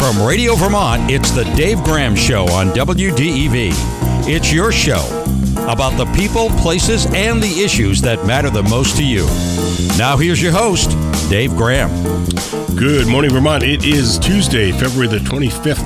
From Radio Vermont, it's the Dave Graham Show on WDEV. It's your show about the people, places, and the issues that matter the most to you. Now here's your host, Dave Graham. Good morning, Vermont. It is Tuesday, February the 25th,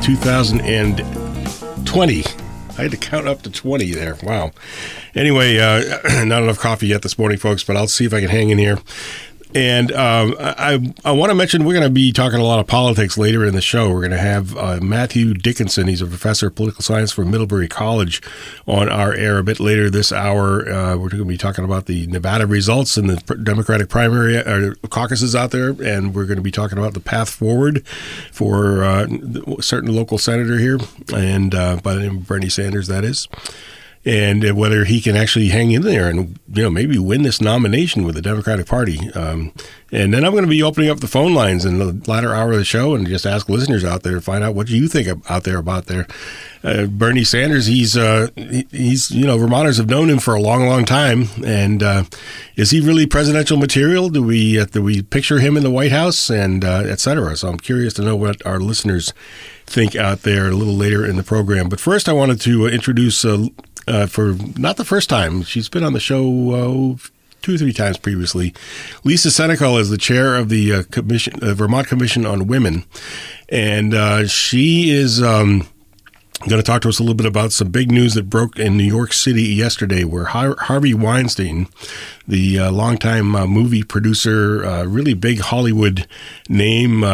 2020. I had to count up to 20 there. Wow. Anyway, not enough coffee yet this morning, folks, but I'll see if I can hang in here. And I want to mention we're going to be talking a lot of politics later in the show. We're going to have Matthew Dickinson. He's a professor of political science from Middlebury College on our air a bit later this hour. We're going to be talking about the Nevada results in the Democratic primary caucuses out there, and we're going to be talking about the path forward for a certain local senator here, and by the name of Bernie Sanders, that is. And whether he can actually hang in there and, maybe win this nomination with the Democratic Party. And then I'm going to be opening up the phone lines in the latter hour of the show and just ask listeners out there to find out what you think out there about Bernie Sanders. He's Vermonters have known him for a long, long time. And is he really presidential material? Do we picture him in the White House and et cetera? So I'm curious to know what our listeners think out there a little later in the program. But first, I wanted to introduce for not the first time. She's been on the show 2 or 3 times previously. Lisa Senecal is the chair of the Vermont Commission on Women, and she is going to talk to us a little bit about some big news that broke in New York City yesterday, where Harvey Weinstein, the longtime movie producer, really big Hollywood name,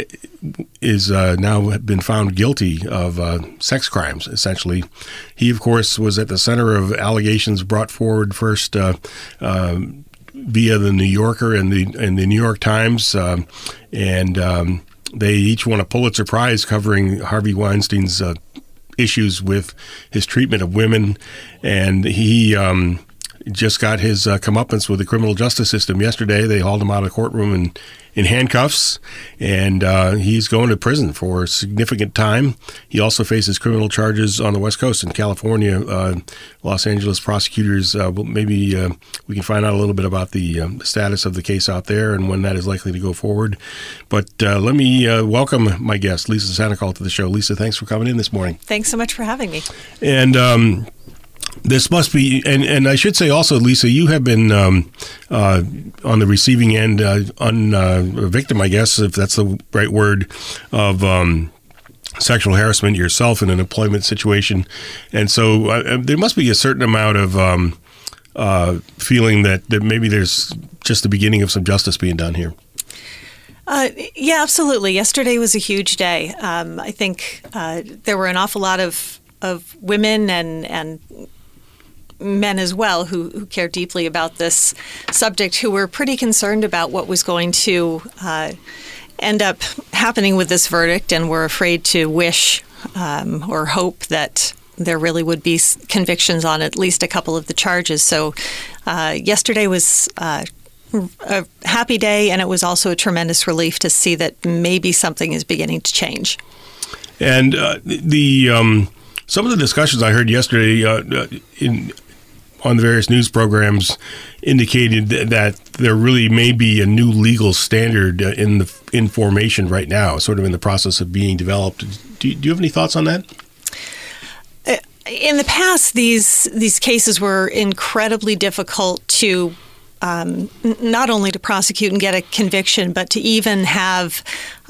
is now been found guilty of sex crimes, essentially. He, of course, was at the center of allegations brought forward first via the New Yorker and the New York Times, and they each won a Pulitzer Prize covering Harvey Weinstein's issues with his treatment of women, and he just got his comeuppance with the criminal justice system yesterday. They hauled him out of the courtroom in handcuffs, and he's going to prison for significant time. He also faces criminal charges on the West Coast in California. Los Angeles prosecutors, maybe we can find out a little bit about the status of the case out there and when that is likely to go forward. But let me welcome my guest, Lisa Senecal, to the show. Lisa, thanks for coming in this morning. Thanks so much for having me. And this must be, and I should say also, Lisa, you have been on the receiving end, a victim, I guess, if that's the right word, of sexual harassment yourself in an employment situation. And so there must be a certain amount of feeling that maybe there's just the beginning of some justice being done here. Yeah, absolutely. Yesterday was a huge day. I think there were an awful lot of women and men as well who care deeply about this subject, who were pretty concerned about what was going to end up happening with this verdict, and were afraid to wish or hope that there really would be convictions on at least a couple of the charges. So yesterday was a happy day, and it was also a tremendous relief to see that maybe something is beginning to change. And some of the discussions I heard yesterday on the various news programs indicated that there really may be a new legal standard in formation right now, sort of in the process of being developed. Do you have any thoughts on that? In the past, these cases were incredibly difficult to not only to prosecute and get a conviction, but to even have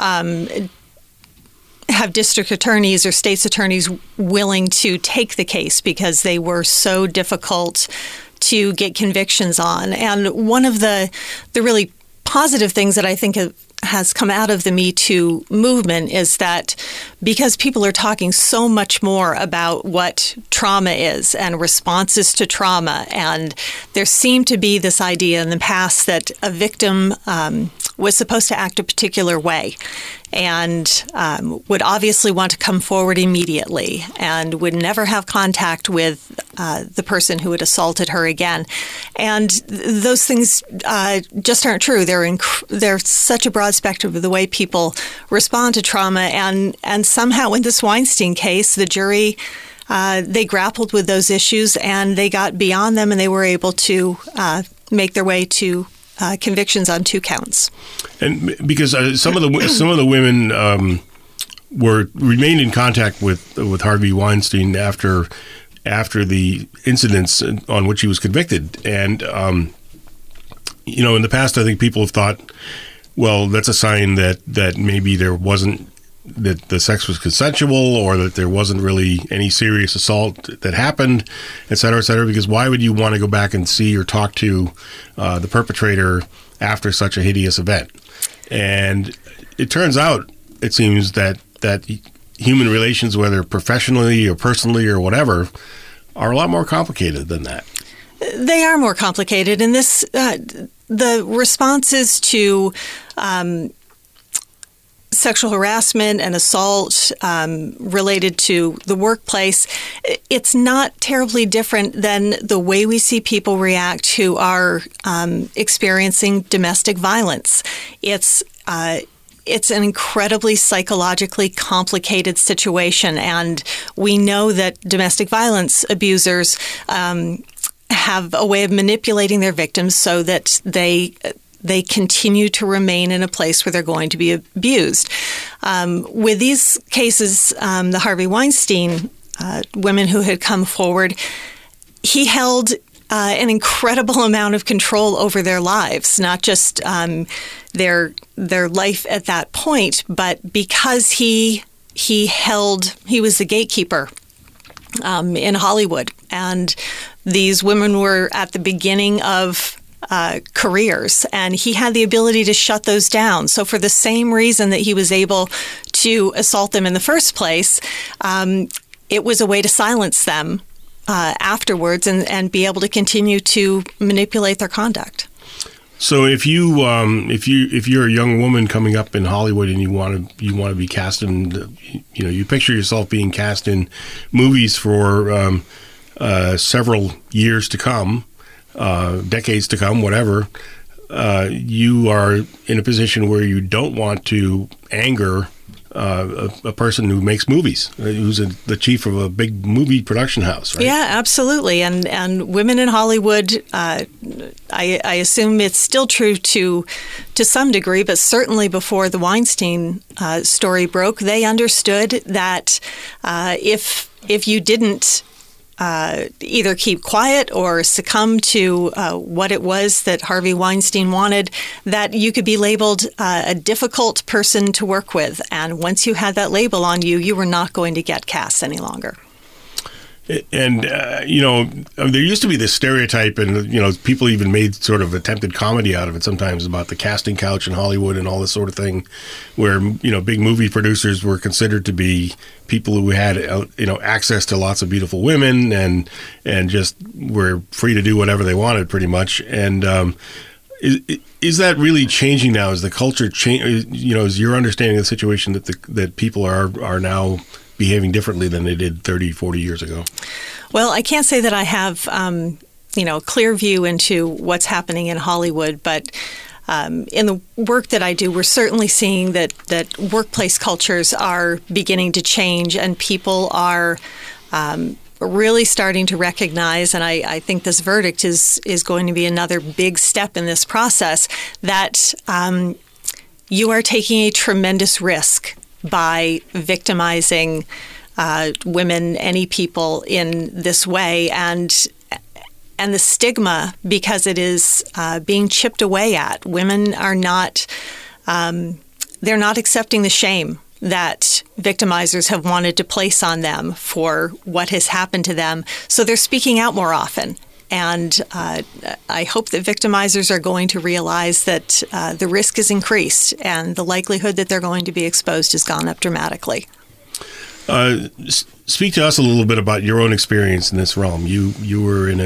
district attorneys or state's attorneys willing to take the case, because they were so difficult to get convictions on. And one of the really positive things that I think has come out of the Me Too movement is that because people are talking so much more about what trauma is and responses to trauma, and there seemed to be this idea in the past that a victim was supposed to act a particular way and would obviously want to come forward immediately and would never have contact with the person who had assaulted her again. And those things just aren't true. There's such a broad spectrum of the way people respond to trauma. And somehow in this Weinstein case, the jury, they grappled with those issues and they got beyond them, and they were able to make their way to convictions on 2 counts. And because some of the women remained in contact with Harvey Weinstein after the incidents on which he was convicted. And, in the past, I think people have thought, well, that's a sign that maybe there wasn't, that the sex was consensual, or that there wasn't really any serious assault that happened, et cetera, because why would you want to go back and see or talk to the perpetrator after such a hideous event? And it turns out, it seems, that human relations, whether professionally or personally or whatever, are a lot more complicated than that. They are more complicated, and this the responses to sexual harassment and assault related to the workplace, it's not terribly different than the way we see people react who are experiencing domestic violence. It's an incredibly psychologically complicated situation, and we know that domestic violence abusers have a way of manipulating their victims so that they continue to remain in a place where they're going to be abused. With these cases, the Harvey Weinstein women who had come forward, he held an incredible amount of control over their lives, not just their life at that point, but because he was the gatekeeper in Hollywood, and these women were at the beginning of careers, and he had the ability to shut those down. So for the same reason that he was able to assault them in the first place, it was a way to silence them afterwards and be able to continue to manipulate their conduct. So if you're a young woman coming up in Hollywood and you want to be cast in, you picture yourself being cast in movies for several years to come, decades to come, whatever, you are in a position where you don't want to anger a person who makes movies, who's the chief of a big movie production house, right? Yeah, absolutely. And women in Hollywood, I assume it's still true to some degree, but certainly before the Weinstein story broke, they understood that if you didn't either keep quiet or succumb to what it was that Harvey Weinstein wanted, that you could be labeled a difficult person to work with. And once you had that label on you, you were not going to get cast any longer. And, there used to be this stereotype, and, people even made sort of attempted comedy out of it sometimes about the casting couch in Hollywood and all this sort of thing, where, big movie producers were considered to be people who had, access to lots of beautiful women and just were free to do whatever they wanted pretty much. And is that really changing now? Is the culture is your understanding of the situation that people are now behaving differently than they did 30, 40 years ago? Well, I can't say that I have, a clear view into what's happening in Hollywood, but in the work that I do, we're certainly seeing that workplace cultures are beginning to change, and people are really starting to recognize, and I think this verdict is going to be another big step in this process, that you are taking a tremendous risk by victimizing women, any people in this way, and the stigma, because it is being chipped away at. Women are not, they're not accepting the shame that victimizers have wanted to place on them for what has happened to them. So they're speaking out more often. And I hope that victimizers are going to realize that the risk is increased and the likelihood that they're going to be exposed has gone up dramatically. Speak to us a little bit about your own experience in this realm. You were in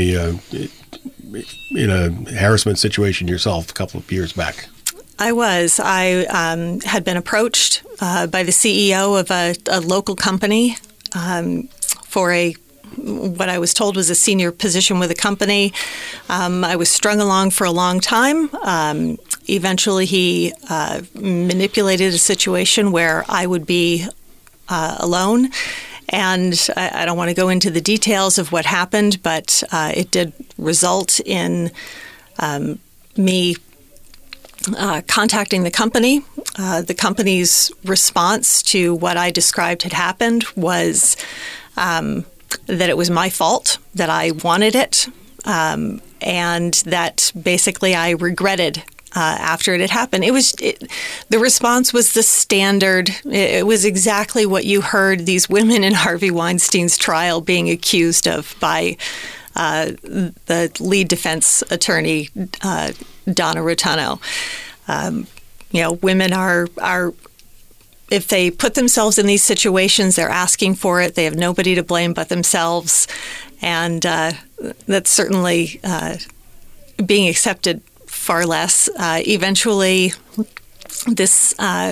a harassment situation yourself a couple of years back. I was. I had been approached by the CEO of a local company for what I was told was a senior position with a company. I was strung along for a long time. Eventually, he manipulated a situation where I would be alone. And I don't want to go into the details of what happened, but it did result in me contacting the company. The company's response to what I described had happened was that it was my fault, that I wanted it, and that basically I regretted after it had happened. The response was the standard. It was exactly what you heard these women in Harvey Weinstein's trial being accused of by the lead defense attorney, Donna Rotunno. Women are if they put themselves in these situations, they're asking for it. They have nobody to blame but themselves, and that's certainly being accepted far less. Eventually, this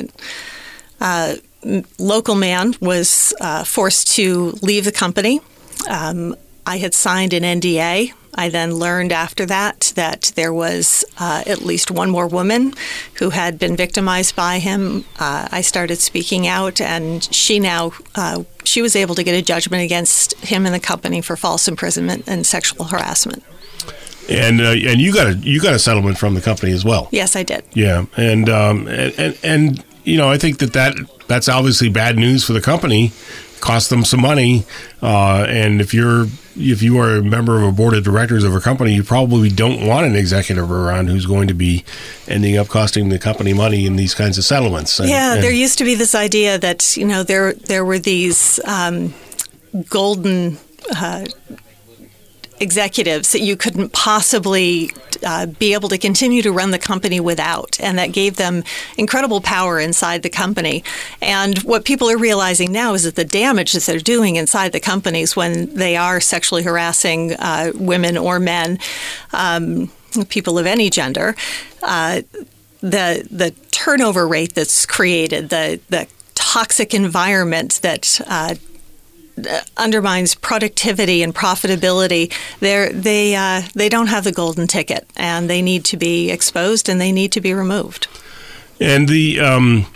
local man was forced to leave the company. I had signed an NDA. I then learned after that there was at least one more woman who had been victimized by him. I started speaking out, and she was able to get a judgment against him and the company for false imprisonment and sexual harassment. And you got a settlement from the company as well. Yes, I did. Yeah, and I think that's obviously bad news for the company. Cost them some money, and if you are a member of a board of directors of a company, you probably don't want an executive around who's going to be ending up costing the company money in these kinds of settlements. There used to be this idea that there were these golden executives that you couldn't possibly be able to continue to run the company without, and that gave them incredible power inside the company. And what people are realizing now is that the damage that they're doing inside the companies when they are sexually harassing women or men, people of any gender, the turnover rate that's created, the toxic environment that undermines productivity and profitability. They don't have the golden ticket, and they need to be exposed and they need to be removed. And the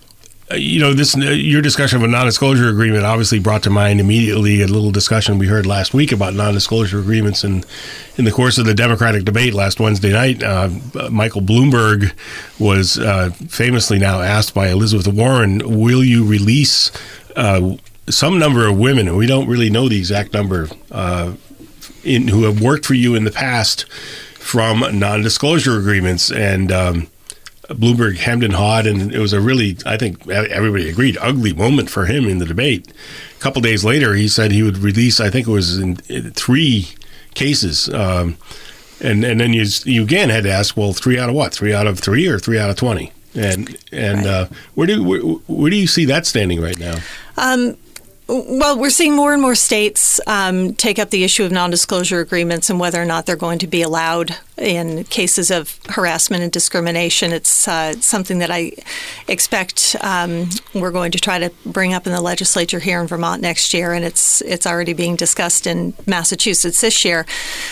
your discussion of a non-disclosure agreement obviously brought to mind immediately a little discussion we heard last week about non-disclosure agreements. And in the course of the Democratic debate last Wednesday night, Michael Bloomberg was famously now asked by Elizabeth Warren, will you release some number of women, and we don't really know the exact number, who have worked for you in the past from non-disclosure agreements? And Bloomberg hemmed and hawed, and it was a really, I think everybody agreed, ugly moment for him in the debate. A couple days later, he said he would release, I think it was in 3 cases. And then you again had to ask, well, 3 out of what? 3 out of 3 or 3 out of 20? And right. Where do you see that standing right now? Well, we're seeing more and more states take up the issue of non-disclosure agreements and whether or not they're going to be allowed in cases of harassment and discrimination. It's something that I expect we're going to try to bring up in the legislature here in Vermont next year, and it's already being discussed in Massachusetts this year.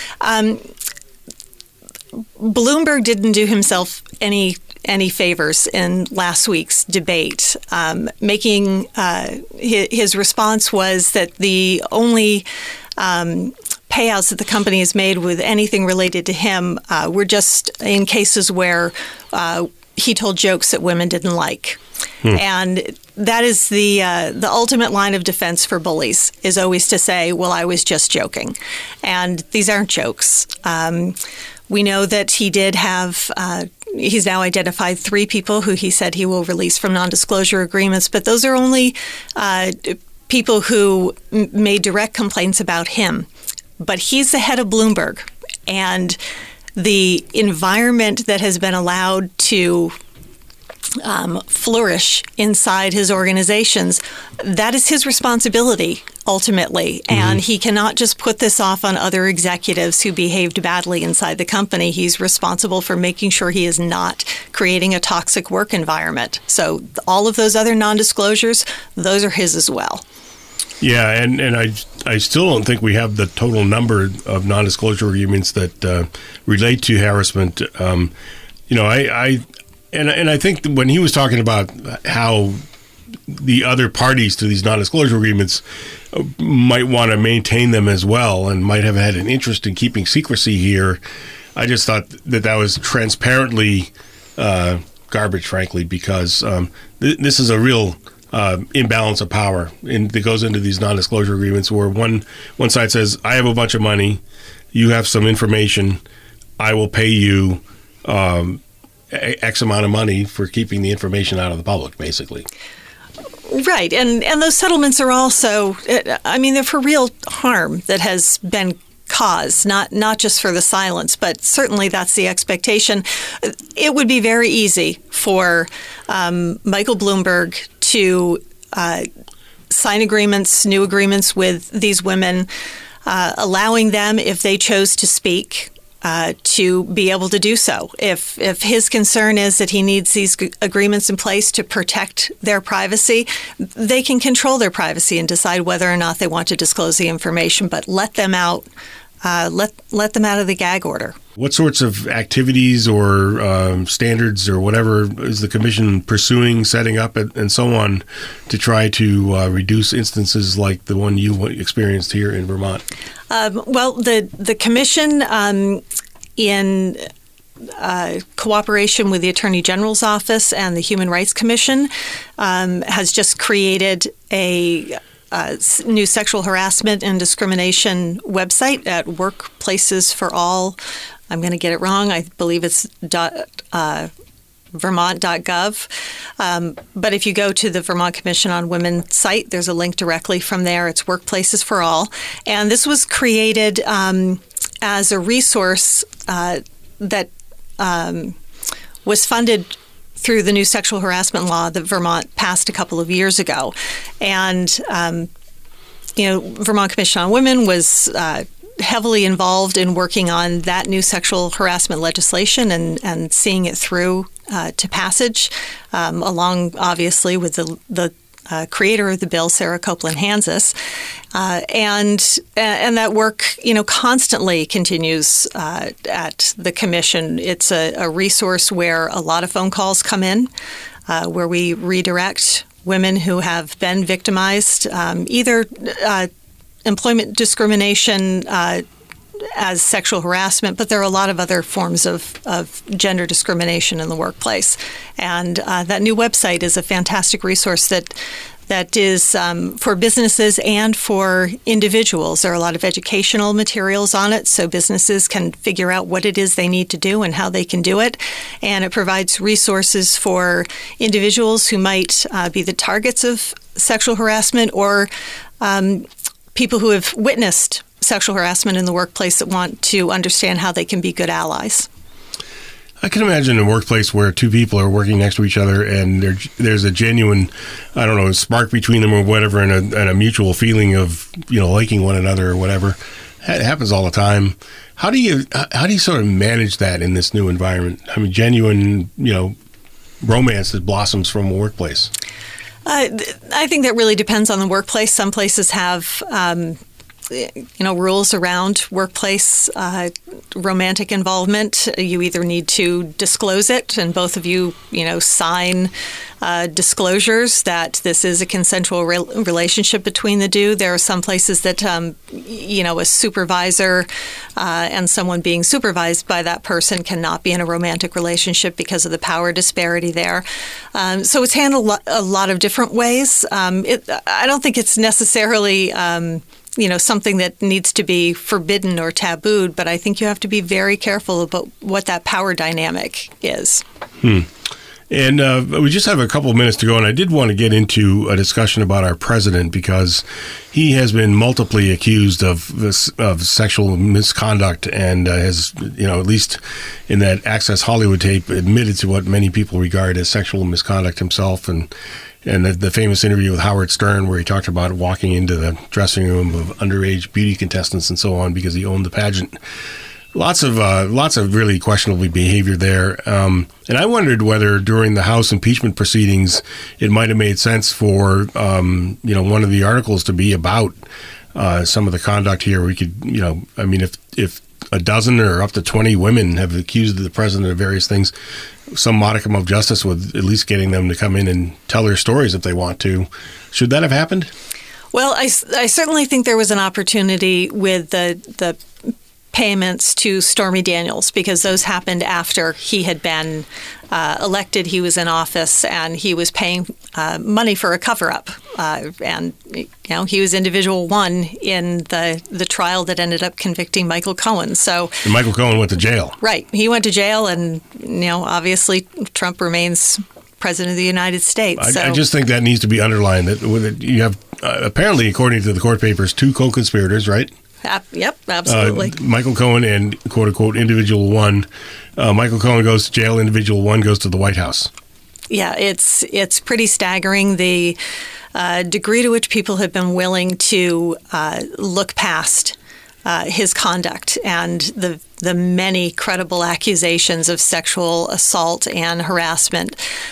Bloomberg didn't do himself any favors in last week's debate. Making his response was that the only payouts that the company has made with anything related to him were just in cases where he told jokes that women didn't like. And that is the ultimate line of defense for bullies, is always to say, well, I was just joking. And these aren't jokes. We know that he did have he's now identified 3 people who he said he will release from non-disclosure agreements, but those are only people who made direct complaints about him. But he's the head of Bloomberg, and the environment that has been allowed to flourish inside his organizations, that is his responsibility ultimately. And he cannot just put this off on other executives who behaved badly inside the company. He's responsible for making sure he is not creating a toxic work environment. So all of those other non-disclosures, those are his as well. Yeah, and I still don't think we have the total number of non-disclosure agreements that relate to harassment. I think when he was talking about how the other parties to these non-disclosure agreements might want to maintain them as well and might have had an interest in keeping secrecy here, I just thought that was transparently garbage, frankly, because this is a real imbalance of power that goes into these non-disclosure agreements where one side says, I have a bunch of money, you have some information, I will pay you X amount of money for keeping the information out of the public, basically. Right. And those settlements are also, they're for real harm that has been caused, not just for the silence, but certainly that's the expectation. It would be very easy for Michael Bloomberg to sign new agreements with these women, allowing them, if they chose to speak, to be able to do so. If his concern is that he needs these agreements in place to protect their privacy, they can control their privacy and decide whether or not they want to disclose the information, but let them out. Let them out of the gag order. What sorts of activities or standards or whatever is the commission pursuing, setting up, and so on to try to reduce instances like the one you experienced here in Vermont? Well, the commission, in cooperation with the Attorney General's Office and the Human Rights Commission, has just created a new sexual harassment and discrimination website at Workplaces for All. I'm going to get it wrong. I believe it's vermont.gov. But if you go to the Vermont Commission on Women site, there's a link directly from there. It's Workplaces for All. And this was created as a resource that was funded through the new sexual harassment law that Vermont passed a couple of years ago. And, Vermont Commission on Women was heavily involved in working on that new sexual harassment legislation and seeing it through to passage, along, obviously, with the creator of the bill, Sarah Copeland-Hanzas. And that work, constantly continues at the commission. It's a resource where a lot of phone calls come in, where we redirect women who have been victimized, either employment discrimination as sexual harassment, but there are a lot of other forms of gender discrimination in the workplace. And that new website is a fantastic resource that is for businesses and for individuals. There are a lot of educational materials on it, so businesses can figure out what it is they need to do and how they can do it. And it provides resources for individuals who might be the targets of sexual harassment or people who have witnessed sexual harassment in the workplace that want to understand how they can be good allies. I can imagine a workplace where two people are working next to each other and there's a genuine, spark between them or whatever, and a mutual feeling of, liking one another or whatever. It happens all the time. How do you sort of manage that in this new environment? I mean, genuine, romance that blossoms from a workplace. I think that really depends on the workplace. Some places have rules around workplace romantic involvement. You either need to disclose it, and both of you, sign disclosures that this is a consensual relationship between the two. There are some places that, a supervisor and someone being supervised by that person cannot be in a romantic relationship because of the power disparity there. So it's handled a lot of different ways. I don't think it's necessarily something that needs to be forbidden or tabooed, but I think you have to be very careful about what that power dynamic is. And we just have a couple of minutes to go, and I did want to get into a discussion about our president because he has been multiply accused of sexual misconduct and has, at least in that Access Hollywood tape, admitted to what many people regard as sexual misconduct himself. And the famous interview with Howard Stern where he talked about walking into the dressing room of underage beauty contestants and so on because he owned the pageant. Lots of really questionable behavior there. And I wondered whether during the House impeachment proceedings, it might have made sense for, one of the articles to be about some of the conduct here. We could, if a dozen or up to 20 women have accused the president of various things, some modicum of justice with at least getting them to come in and tell their stories if they want to. Should that have happened? Well, I certainly think there was an opportunity with the payments to Stormy Daniels, because those happened after he had been elected. He was in office, and he was paying money for a cover-up. And he was individual one in the trial that ended up convicting Michael Cohen. So and Michael Cohen went to jail. Right. He went to jail, and obviously Trump remains president of the United States. I just think that needs to be underlined. That you have apparently, according to the court papers, 2 co-conspirators, right? Yep, absolutely. Michael Cohen and quote-unquote individual one. Michael Cohen goes to jail. Individual one goes to the White House. Yeah, it's pretty staggering, the degree to which people have been willing to look past his conduct and the many credible accusations of sexual assault and harassment.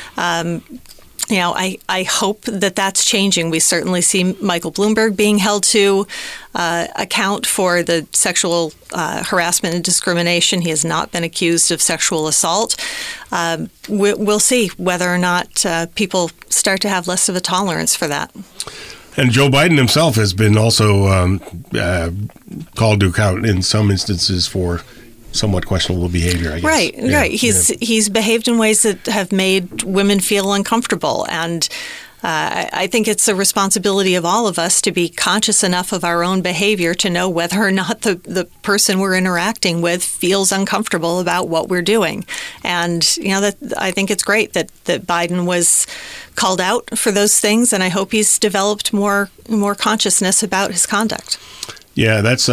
I hope that that's changing. We certainly see Michael Bloomberg being held to account for the sexual harassment and discrimination. He has not been accused of sexual assault. We'll see whether or not people start to have less of a tolerance for that. And Joe Biden himself has been also called to account in some instances for somewhat questionable behavior, I guess. Right. He's behaved in ways that have made women feel uncomfortable, and I think it's a responsibility of all of us to be conscious enough of our own behavior to know whether or not the person we're interacting with feels uncomfortable about what we're doing. And that I think it's great that Biden was called out for those things, and I hope he's developed more consciousness about his conduct. Yeah, that's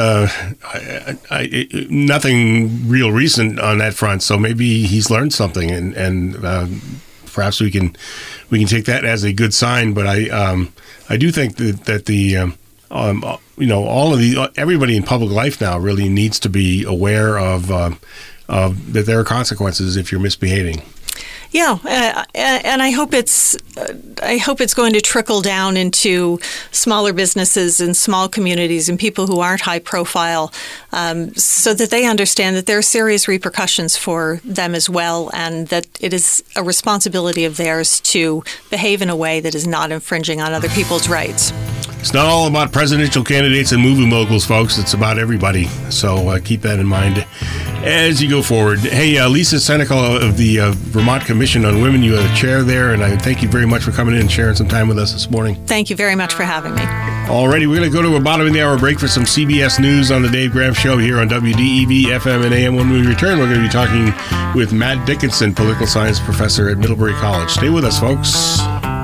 nothing real recent on that front. So maybe he's learned something, and perhaps we can take that as a good sign. But I do think that the all of everybody in public life now really needs to be aware of that there are consequences if you're misbehaving. Yeah, and I hope it's going to trickle down into smaller businesses and small communities and people who aren't high profile, so that they understand that there are serious repercussions for them as well, and that it is a responsibility of theirs to behave in a way that is not infringing on other people's rights. It's not all about presidential candidates and movie moguls, folks. It's about everybody. So keep that in mind as you go forward. Hey, Lisa Seneca of the Vermont Commission on Women, you are the chair there, and I thank you very much for coming in and sharing some time with us this morning. Thank you very much for having me. Alrighty, we're going to go to a bottom of the hour break for some CBS News on the Dave Graham Show here on WDEV, FM, and AM. When we return, we're going to be talking with Matt Dickinson, political science professor at Middlebury College. Stay with us, folks.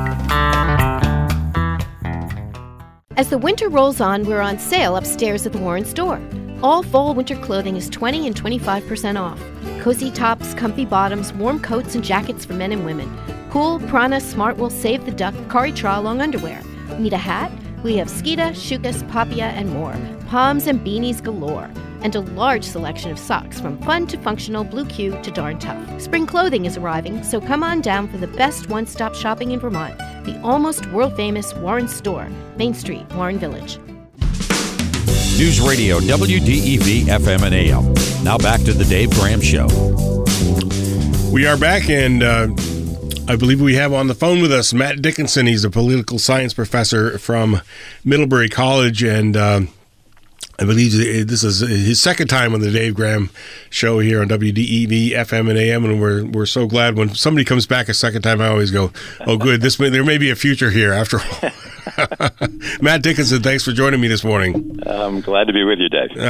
As the winter rolls on, we're on sale upstairs at the Warren store. All fall winter clothing is 20 and 25% off. Cozy tops, comfy bottoms, warm coats and jackets for men and women. Cool, Prana, Smartwool, Save the Duck, Kari-Tra long underwear. Need a hat? We have Skeeta, Shukas, Papia, and more. Palms and beanies galore. And a large selection of socks from fun to functional, Blue Q to darn tough. Spring clothing is arriving, so come on down for the best one-stop shopping in Vermont. The almost world-famous Warren Store, Main Street, Warren Village. News Radio, WDEV, FM, and AM. Now back to the Dave Graham Show. We are back, and I believe we have on the phone with us Matt Dickinson. He's a political science professor from Middlebury College, and I believe this is his second time on the Dave Graham Show here on WDEV, FM, and AM, and we're so glad when somebody comes back a second time. I always go, "Oh, good! There may be a future here after all." Matt Dickinson, thanks for joining me this morning. I'm glad to be with you, Dave.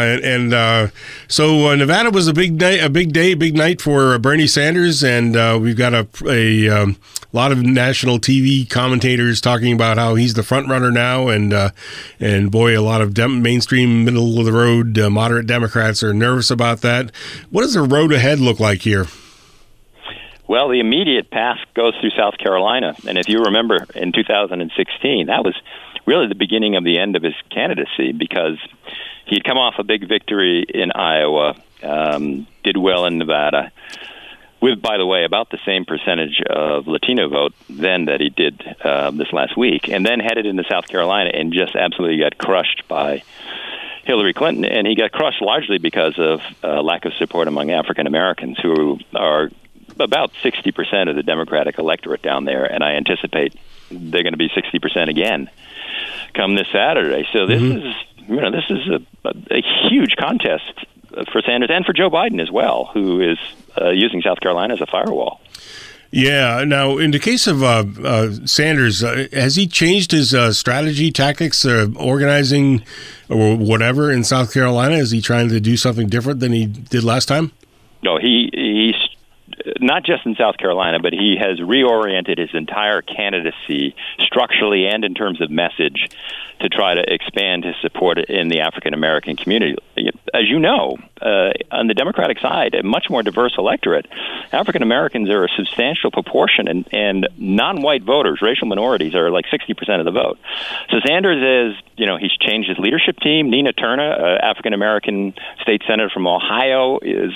So Nevada was a big night for Bernie Sanders, and we've got a lot of national TV commentators talking about how he's the front runner now, and boy, a lot of mainstream, middle of the road, moderate Democrats are nervous about that. What does the road ahead look like here? Well, the immediate path goes through South Carolina, and if you remember, in 2016, that was really the beginning of the end of his candidacy, because he'd come off a big victory in Iowa, did well in Nevada, with, by the way, about the same percentage of Latino vote then that he did this last week, and then headed into South Carolina and just absolutely got crushed by Hillary Clinton, and he got crushed largely because of lack of support among African Americans, who are about 60% of the Democratic electorate down there, and I anticipate they're going to be 60% again come this Saturday. So this is a huge contest for Sanders and for Joe Biden as well, who is using South Carolina as a firewall. Yeah. Now, in the case of Sanders, has he changed his strategy, tactics, organizing, or whatever in South Carolina? Is he trying to do something different than he did last time? No, he's not just in South Carolina, but he has reoriented his entire candidacy structurally and in terms of message to try to expand his support in the African-American community. As you know, on the Democratic side, a much more diverse electorate, African-Americans are a substantial proportion, and non-white voters, racial minorities, are like 60% of the vote. So Sanders he's changed his leadership team. Nina Turner, African-American state senator from Ohio, is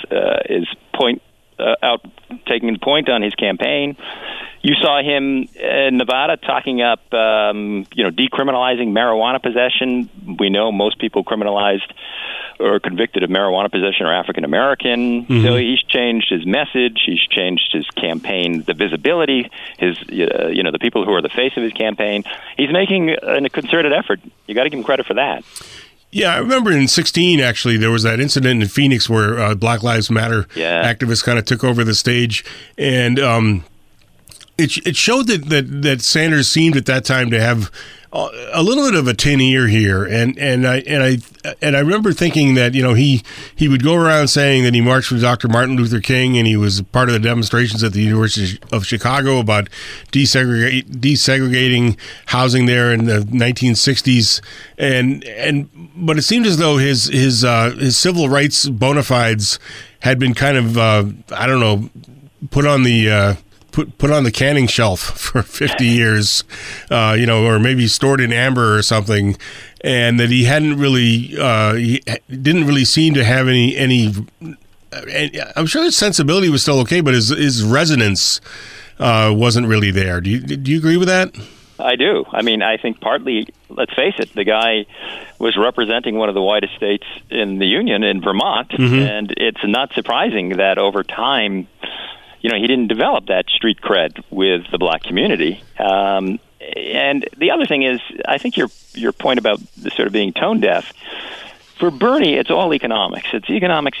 out taking the point on his campaign. You saw him in Nevada talking up, decriminalizing marijuana possession. We know most people criminalized or convicted of marijuana possession are African American. Mm-hmm. So he's changed his message. He's changed his campaign, the visibility. The people who are the face of his campaign. He's making a concerted effort. You got to give him credit for that. Yeah, I remember in 2016, actually, there was that incident in Phoenix where Black Lives Matter activists kind of took over the stage, and it showed that Sanders seemed at that time to have a little bit of a tin ear here, and I remember thinking that he would go around saying that he marched with Dr. Martin Luther King, and he was part of the demonstrations at the University of Chicago about desegregating housing there in the 1960s, but it seemed as though his civil rights bona fides had been kind of put on the canning shelf for 50 years, or maybe stored in amber or something, and that he hadn't really, he didn't really seem to have any. I'm sure his sensibility was still okay, but his resonance wasn't really there. Do you agree with that? I do. I mean, I think partly, let's face it, the guy was representing one of the whitest states in the Union in Vermont, mm-hmm. and it's not surprising that over time, he didn't develop that street cred with the black community. And the other thing is, I think your point about the sort of being tone deaf, for Bernie, it's all economics. It's economics.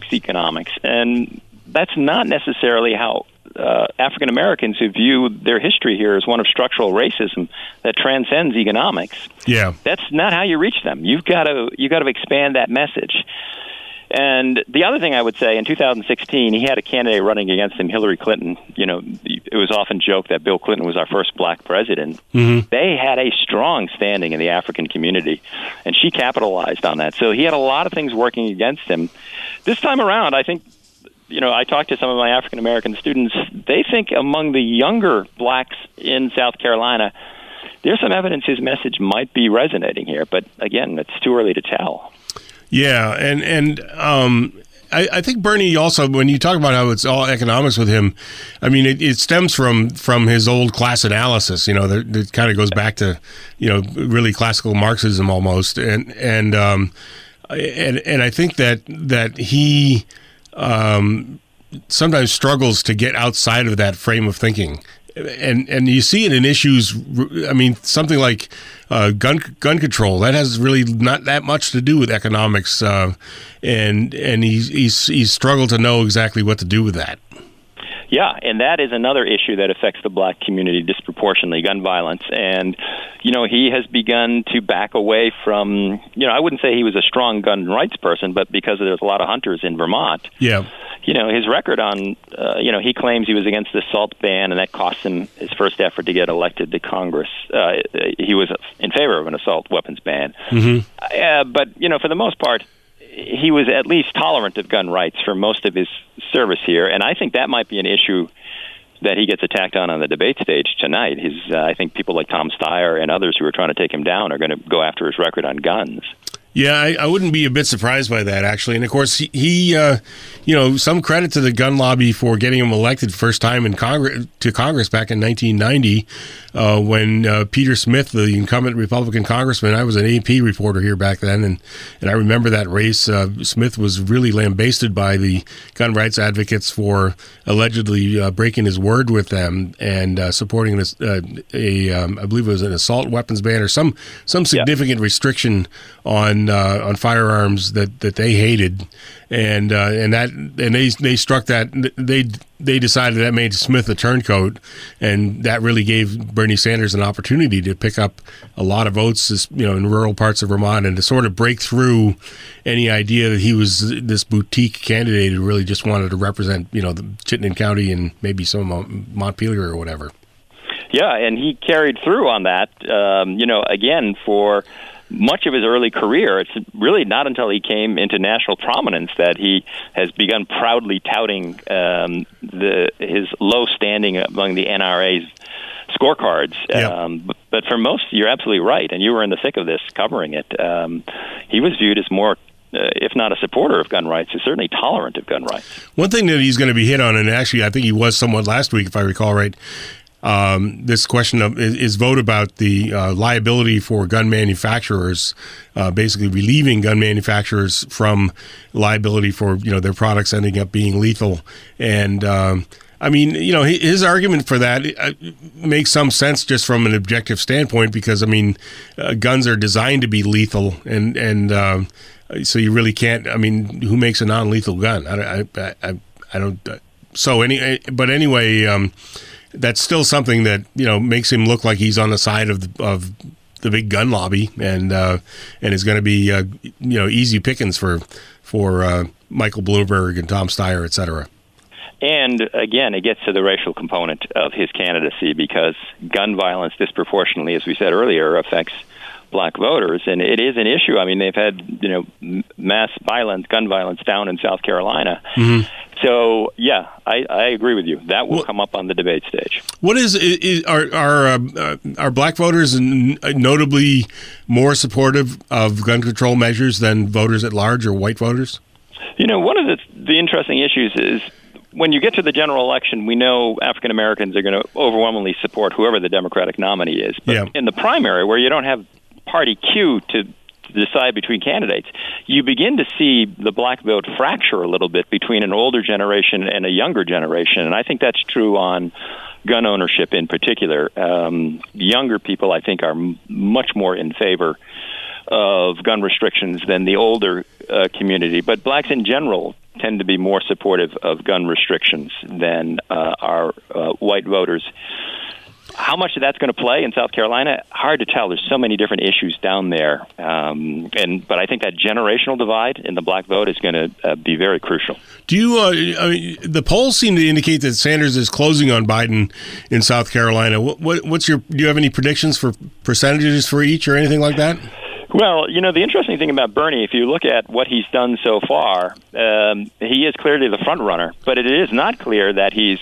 And that's not necessarily how African Americans who view their history here as one of structural racism that transcends economics. Yeah. That's not how you reach them. You've got to expand that message. And the other thing I would say, in 2016, he had a candidate running against him, Hillary Clinton. It was often joked that Bill Clinton was our first black president. Mm-hmm. They had a strong standing in the African community, and she capitalized on that. So he had a lot of things working against him. This time around, I think, I talked to some of my African-American students. They think among the younger blacks in South Carolina, there's some evidence his message might be resonating here. But again, it's too early to tell. Yeah, and I think Bernie also, when you talk about how it's all economics with him, I mean, it stems from his old class analysis. It kind of goes back to really classical Marxism almost, and I think that he sometimes struggles to get outside of that frame of thinking. And you see it in issues. I mean, something like gun control that has really not that much to do with economics, and he's struggled to know exactly what to do with that. Yeah, and that is another issue that affects the black community disproportionately, gun violence. And, he has begun to back away from, I wouldn't say he was a strong gun rights person, but because there's a lot of hunters in Vermont. Yeah. His record on, he claims he was against the assault ban, and that cost him his first effort to get elected to Congress. He was in favor of an assault weapons ban. Mm-hmm. But, for the most part, he was at least tolerant of gun rights for most of his service here, and I think that might be an issue that he gets attacked on the debate stage tonight. I think people like Tom Steyer and others who are trying to take him down are going to go after his record on guns. Yeah, I wouldn't be a bit surprised by that, actually. And, of course, he some credit to the gun lobby for getting him elected first time in Congress back in 1990 when Peter Smith, the incumbent Republican congressman, I was an AP reporter here back then, and I remember that race. Smith was really lambasted by the gun rights advocates for allegedly breaking his word with them and supporting this, I believe it was an assault weapons ban or some significant restriction on on firearms that they hated, and they struck that they decided that made Smith a turncoat, and that really gave Bernie Sanders an opportunity to pick up a lot of votes, in rural parts of Vermont, and to sort of break through any idea that he was this boutique candidate who really just wanted to represent the Chittenden County and maybe some Montpelier or whatever. Yeah, and he carried through on that, again, for much of his early career. It's really not until he came into national prominence that he has begun proudly touting his low standing among the NRA's scorecards. Yep. But for most, you're absolutely right, and you were in the thick of this covering it. He was viewed as more if not a supporter of gun rights, is certainly tolerant of gun rights. One thing that he's going to be hit on, and actually I think he was somewhat last week, if I recall right, this question of his vote about the liability for gun manufacturers, basically relieving gun manufacturers from liability for their products ending up being lethal. And his argument for that makes some sense just from an objective standpoint, because guns are designed to be lethal, and so you really can't. Who makes a non-lethal gun? I don't. But anyway. That's still something that makes him look like he's on the side of the big gun lobby, and is going to be easy pickings for Michael Bloomberg and Tom Steyer, et cetera. And again, it gets to the racial component of his candidacy, because gun violence disproportionately, as we said earlier, affects black voters, and it is an issue. They've had mass violence, gun violence down in South Carolina. Mm-hmm. So yeah, I agree with you. That will come up on the debate stage. What are black voters notably more supportive of gun control measures than voters at large, or white voters? One of the interesting issues is, when you get to the general election, we know African Americans are going to overwhelmingly support whoever the Democratic nominee is. But in the primary, where you don't have party queue to decide between candidates, you begin to see the black vote fracture a little bit between an older generation and a younger generation. And I think that's true on gun ownership in particular. Younger people, I think, are much more in favor of gun restrictions than the older community. But blacks in general tend to be more supportive of gun restrictions than our white voters. How much of that's going to play in South Carolina, hard to tell. There's so many different issues down there. But I think that generational divide in the black vote is going to be very crucial. Do you? The polls seem to indicate that Sanders is closing on Biden in South Carolina. Do you have any predictions for percentages for each or anything like that? Well, the interesting thing about Bernie, if you look at what he's done so far, he is clearly the front runner. But it is not clear that he's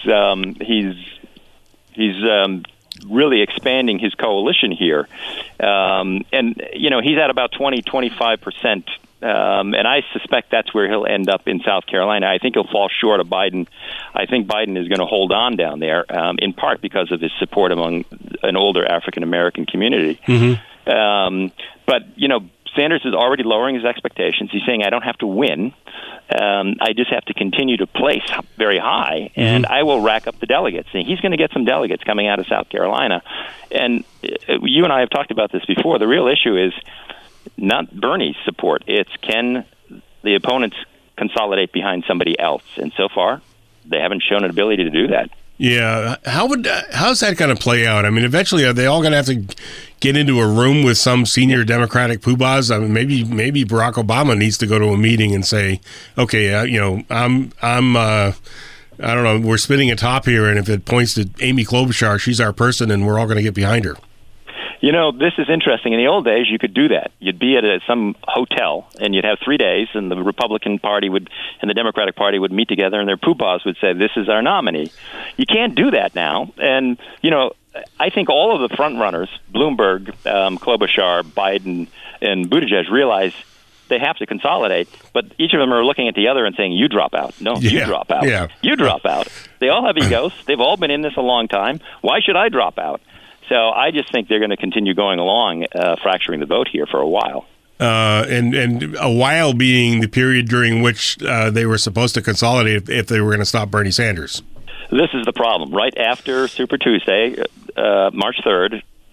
really expanding his coalition here. He's at about 20-25%. And I suspect that's where he'll end up in South Carolina. I think he'll fall short of Biden. I think Biden is going to hold on down there, in part because of his support among an older African-American community. Mm-hmm. But Sanders is already lowering his expectations. He's saying, I don't have to win. I just have to continue to place very high, and I will rack up the delegates. And he's going to get some delegates coming out of South Carolina. And you and I have talked about this before. The real issue is not Bernie's support. It's, can the opponents consolidate behind somebody else? And so far, they haven't shown an ability to do that. Yeah. How's that going to play out? Eventually, are they all going to have to get into a room with some senior Democratic poobahs? Maybe Barack Obama needs to go to a meeting and say, okay, I'm I don't know, we're spinning a top here, and if it points to Amy Klobuchar, she's our person, and we're all going to get behind her. This is interesting. In the old days, you could do that. You'd be at some hotel, and you'd have 3 days, and the Republican Party and the Democratic Party would meet together, and their poobahs would say, this is our nominee. You can't do that now. And, I think all of the front runners, Bloomberg, Klobuchar, Biden, and Buttigieg, realize they have to consolidate, but each of them are looking at the other and saying, you drop out. No, you drop out. Yeah. You drop out. They all have egos. They've all been in this a long time. Why should I drop out? So I just think they're going to continue going along, fracturing the vote here for a while. And a while being the period during which they were supposed to consolidate if they were going to stop Bernie Sanders. This is the problem. Right after Super Tuesday, March 3rd,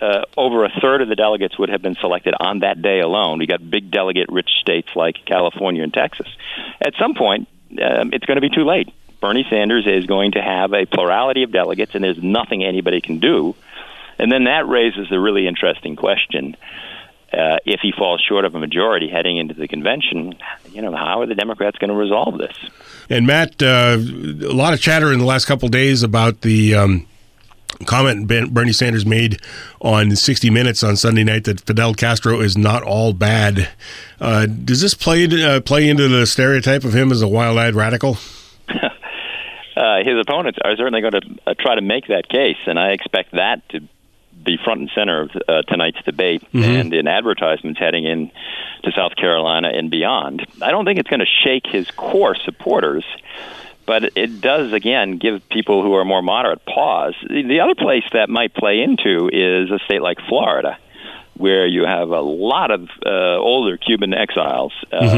over a third of the delegates would have been selected on that day alone. We got big delegate-rich states like California and Texas. At some point, it's going to be too late. Bernie Sanders is going to have a plurality of delegates, and there's nothing anybody can do. And then that raises a really interesting question. If he falls short of a majority heading into the convention, how are the Democrats going to resolve this? And Matt, a lot of chatter in the last couple of days about the comment Bernie Sanders made on 60 Minutes on Sunday night that Fidel Castro is not all bad. Does this play into the stereotype of him as a wild-eyed radical? His opponents are certainly going to try to make that case, and I expect that to be front and center of tonight's debate and in advertisements heading in to South Carolina and beyond. I don't think it's going to shake his core supporters, but it does, again, give people who are more moderate pause. The other place that might play into is a state like Florida, where you have a lot of older Cuban exiles,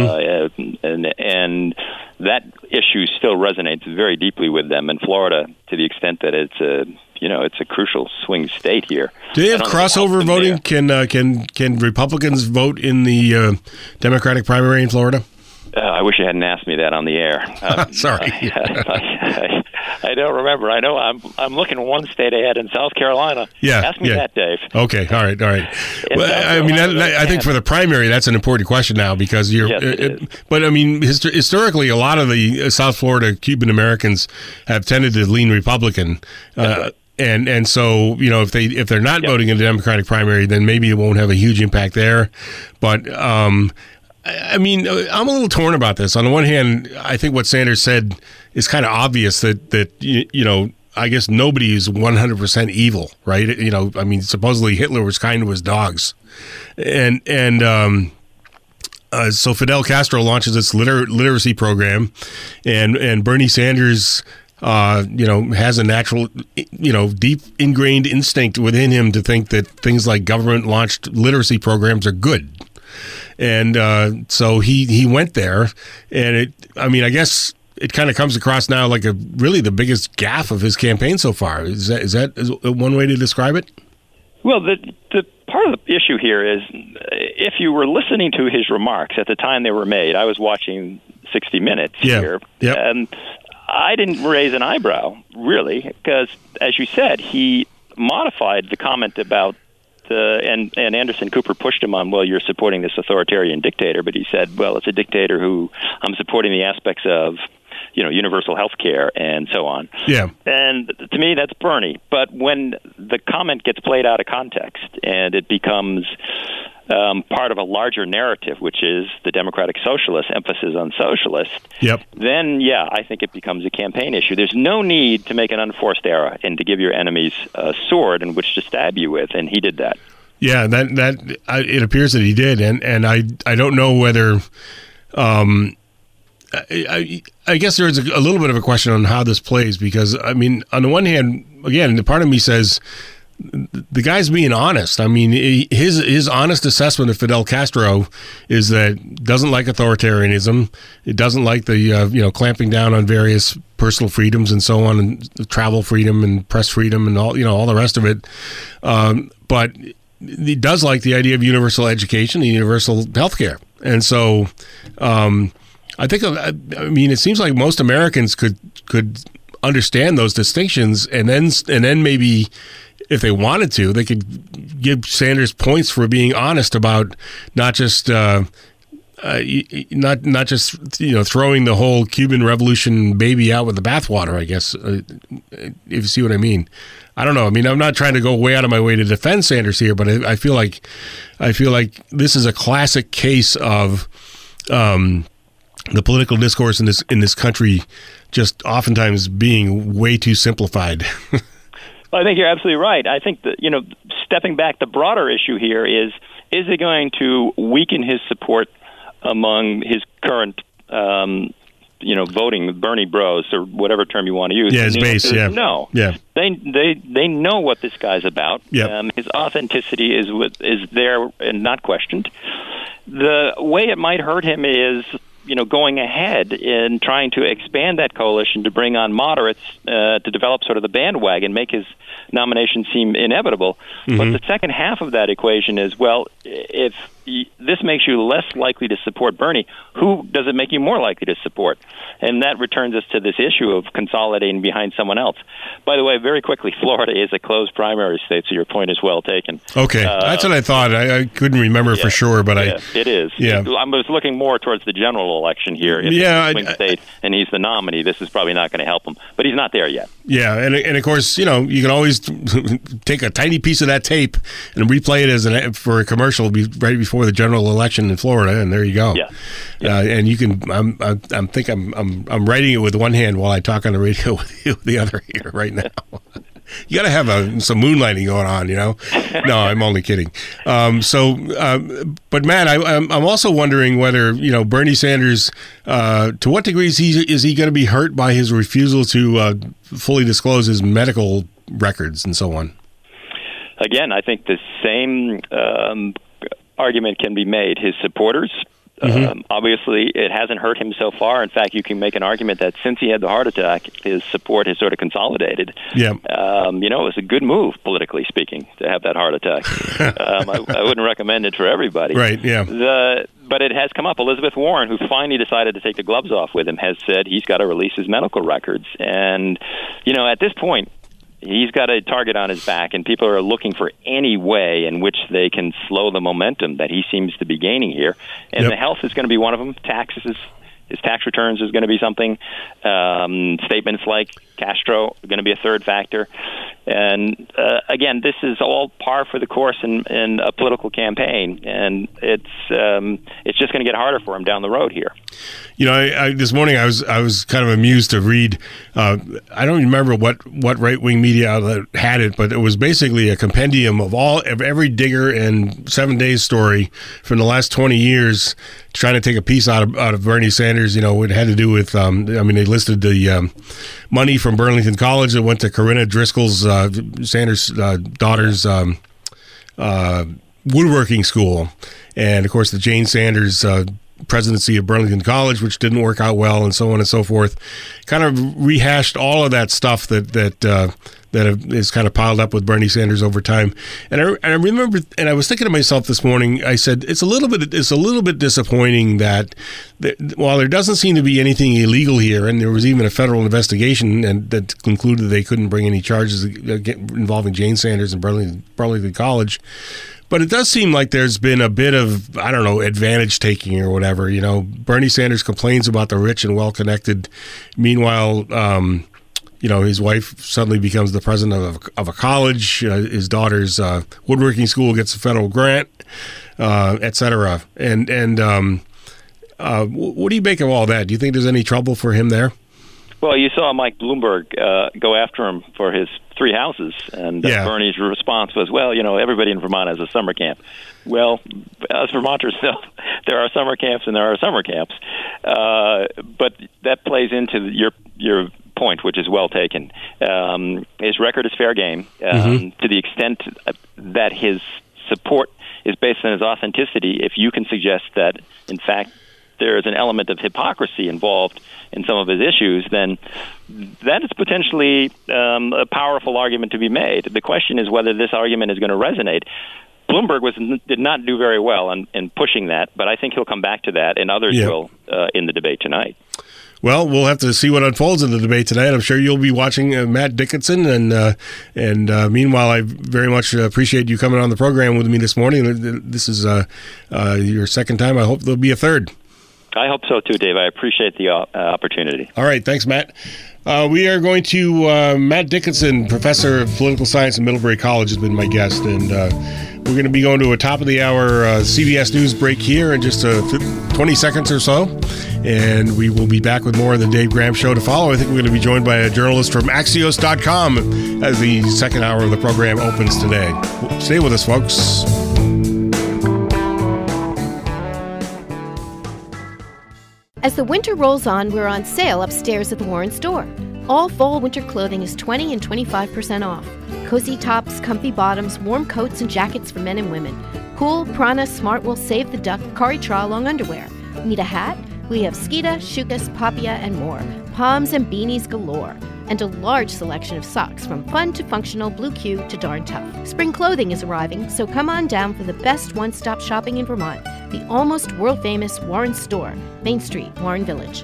and that issue still resonates very deeply with them in Florida, to the extent that it's a crucial swing state here. Do they have crossover voting? Can Republicans vote in the Democratic primary in Florida? I wish you hadn't asked me that on the air. Sorry. I don't remember. I know I'm looking one state ahead in South Carolina. Yeah. Ask me that, Dave. Okay. All right. Well, I think for the primary, that's an important question now because but I mean, historically, a lot of the South Florida Cuban Americans have tended to lean Republican. And so, if they're not voting in the Democratic primary, then maybe it won't have a huge impact there. But I mean, I'm a little torn about this. On the one hand, I think what Sanders said is kind of obvious that I guess nobody is 100% evil, right? I mean, supposedly Hitler was kind to his dogs, and so Fidel Castro launches its literacy program, and Bernie Sanders has a natural, deep ingrained instinct within him to think that things like government-launched literacy programs are good. And so he went there, and I guess it kind of comes across now like really the biggest gaffe of his campaign so far. Is that one way to describe it? Well, the part of the issue here is if you were listening to his remarks at the time they were made, I was watching 60 Minutes here, and I didn't raise an eyebrow, really, because, as you said, he modified the comment about and Anderson Cooper pushed him on, well, you're supporting this authoritarian dictator, but he said, well, it's a dictator who I'm supporting the aspects of, universal health care and so on. Yeah. And to me, that's Bernie. But when the comment gets played out of context and it becomes part of a larger narrative, which is the Democratic Socialist emphasis on socialist, then, I think it becomes a campaign issue. There's no need to make an unforced error and to give your enemies a sword in which to stab you with, and he did that. Yeah, it appears that he did, and I don't know whether I guess there's a little bit of a question on how this plays because, I mean, on the one hand, again, the part of me says the guy's being honest. I mean, his honest assessment of Fidel Castro is that doesn't like authoritarianism. It doesn't like the clamping down on various personal freedoms and so on, and travel freedom and press freedom and all the rest of it. But he does like the idea of universal education and universal health care. And so I think, it seems like most Americans could understand those distinctions, and then maybe if they wanted to, they could give Sanders points for being honest about not just throwing the whole Cuban Revolution baby out with the bathwater, I guess, if you see what I mean. I don't know. I mean, I'm not trying to go way out of my way to defend Sanders here, but I feel like this is a classic case of the political discourse in this country just oftentimes being way too simplified. I think you're absolutely right. I think that, stepping back, the broader issue here is it going to weaken his support among his current, voting Bernie bros, or whatever term you want to use? Yeah, his base, yeah. No. Yeah. They know what this guy's about. Yep. His authenticity is there and not questioned. The way it might hurt him is going ahead in trying to expand that coalition to bring on moderates to develop sort of the bandwagon, make his nomination seem inevitable. Mm-hmm. But the second half of that equation is, well, if this makes you less likely to support Bernie, who does it make you more likely to support? And that returns us to this issue of consolidating behind someone else. By the way, very quickly, Florida is a closed primary state, so your point is well taken. Okay, that's what I thought. I couldn't remember for sure, but it is. Yeah. I was looking more towards the general election here. If he's a swing state and he's the nominee, this is probably not going to help him. But he's not there yet. Yeah, and of course, you can always take a tiny piece of that tape and replay it for a commercial right before the general election in Florida, and there you go. Yeah. And you can. I'm writing it with one hand while I talk on the radio with the other here right now. You got to have some moonlighting going on, No, I'm only kidding. But Matt, I'm also wondering whether Bernie Sanders, to what degree is he going to be hurt by his refusal to fully disclose his medical records and so on? Again, I think the same argument can be made. His supporters. Mm-hmm. Obviously, it hasn't hurt him so far. In fact, you can make an argument that since he had the heart attack, his support has sort of consolidated. Yeah. It was a good move, politically speaking, to have that heart attack. I wouldn't recommend it for everybody. Right, yeah. But it has come up. Elizabeth Warren, who finally decided to take the gloves off with him, has said he's got to release his medical records. And, at this point, he's got a target on his back, and people are looking for any way in which they can slow the momentum that he seems to be gaining here. And the health is going to be one of them. Taxes, his tax returns is going to be something. Statements like Castro are going to be a third factor. And again, this is all par for the course in a political campaign, and it's just going to get harder for him down the road here. This morning I was kind of amused to read. I don't remember what right wing media outlet had it, but it was basically a compendium of every Digger and 7 Days story from the last 20 years, trying to take a piece out of Bernie Sanders. It had to do with. They listed the money from Burlington College that went to Corinna Driscoll's Sanders' daughter's woodworking school, and of course the Jane Sanders presidency of Burlington College, which didn't work out well, and so on and so forth. Kind of rehashed all of that stuff that is kind of piled up with Bernie Sanders over time. And I remember, and I was thinking to myself this morning, I said it's a little bit disappointing that while there doesn't seem to be anything illegal here, and there was even a federal investigation and that concluded they couldn't bring any charges involving Jane Sanders and Burlington College. But it does seem like there's been a bit of, advantage taking or whatever. Bernie Sanders complains about the rich and well-connected. Meanwhile, his wife suddenly becomes the president of a college. His daughter's woodworking school gets a federal grant, et cetera. And what do you make of all that? Do you think there's any trouble for him there? Well, you saw Mike Bloomberg go after him for his 3 houses, and Bernie's response was, well, everybody in Vermont has a summer camp. Well, as Vermonters know, there are summer camps and there are summer camps. But that plays into your point, which is well taken. His record is fair game to the extent that his support is based on his authenticity. If you can suggest that, in fact, there is an element of hypocrisy involved in some of his issues, then that is potentially a powerful argument to be made. The question is whether this argument is going to resonate. Bloomberg did not do very well in pushing that, but I think he'll come back to that, and others will in the debate tonight. Well, we'll have to see what unfolds in the debate tonight. I'm sure you'll be watching Matt Dickinson, and meanwhile, I very much appreciate you coming on the program with me this morning. This is your second time. I hope there'll be a third. I hope so too, Dave. I appreciate the opportunity. All right. Thanks, Matt. We are going to Matt Dickinson, professor of political science at Middlebury College, has been my guest, and we're going to be going to a top of the hour CBS News break here in just 20 seconds or so, and we will be back with more of the Dave Graham Show to follow. I think we're going to be joined by a journalist from Axios.com as the second hour of the program opens today. Stay with us, folks. As the winter rolls on, we're on sale upstairs at the Warren store. All fall winter clothing is 20 and 25% off. Cozy tops, comfy bottoms, warm coats and jackets for men and women. Cool, Prana, Smartwool, Save the Duck, Kari Tra long underwear. Need a hat? We have Skeeta, Shukas, Papia, and more. Palms and beanies galore. And a large selection of socks from fun to functional, Blue Q to darn tough. Spring clothing is arriving, so come on down for the best one-stop shopping in Vermont. The almost world-famous Warren Store, Main Street, Warren Village.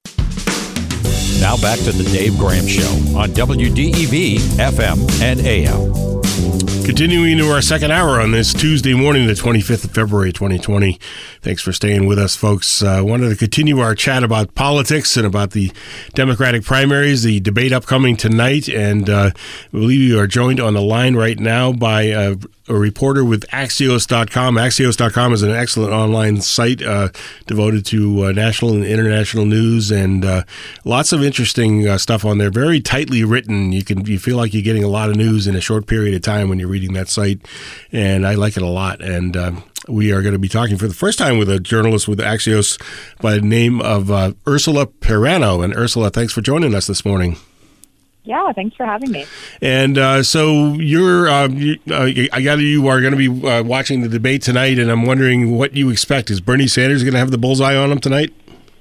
Now back to the Dave Graham Show on WDEV, FM, and AM. Continuing into our second hour on this Tuesday morning, the 25th of February, 2020. Thanks for staying with us, folks. Wanted to continue our chat about politics and about the Democratic primaries, the debate upcoming tonight. And I believe you are joined on the line right now by a reporter with Axios.com. Axios.com is an excellent online site devoted to national and international news, and lots of interesting stuff on there. Very tightly written. You feel like you're getting a lot of news in a short period of time when you're reading that site, and I like it a lot. And we are going to be talking for the first time with a journalist with Axios by the name of Ursula Perano. And Ursula, thanks for joining us this morning. Yeah, thanks for having me. And so you are going to be watching the debate tonight, and I'm wondering what you expect. Is Bernie Sanders going to have the bullseye on him tonight?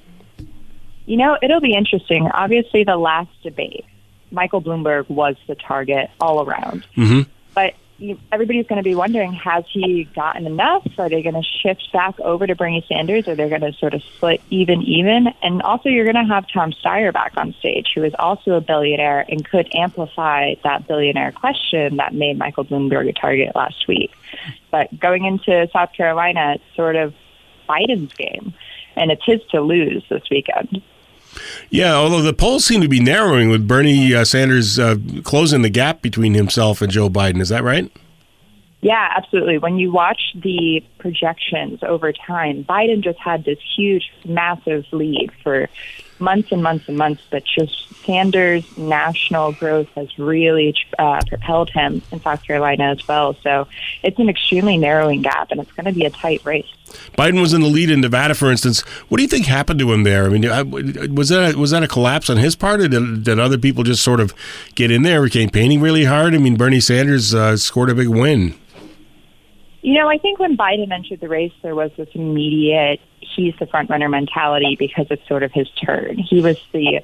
You know, it'll be interesting. Obviously, the last debate, Michael Bloomberg was the target all around. Mm-hmm. But everybody's going to be wondering, has he gotten enough? Are they going to shift back over to Bernie Sanders? Or they're going to sort of split even? And also, you're going to have Tom Steyer back on stage, who is also a billionaire and could amplify that billionaire question that made Michael Bloomberg a target last week. But going into South Carolina, it's sort of Biden's game, and it's his to lose this weekend. Yeah, although the polls seem to be narrowing with Bernie Sanders closing the gap between himself and Joe Biden. Is that right? Yeah, absolutely. When you watch the projections over time, Biden just had this huge, massive lead for months and months and months, but just Sanders' national growth has really propelled him in South Carolina as well. So it's an extremely narrowing gap, and it's going to be a tight race. Biden was in the lead in Nevada, for instance. What do you think happened to him there? I mean, was that a collapse on his part, or did other people just sort of get in there, were campaigning really hard? I mean, Bernie Sanders scored a big win. You know, I think when Biden entered the race, there was this immediate, he's the front-runner mentality because it's sort of his turn. He was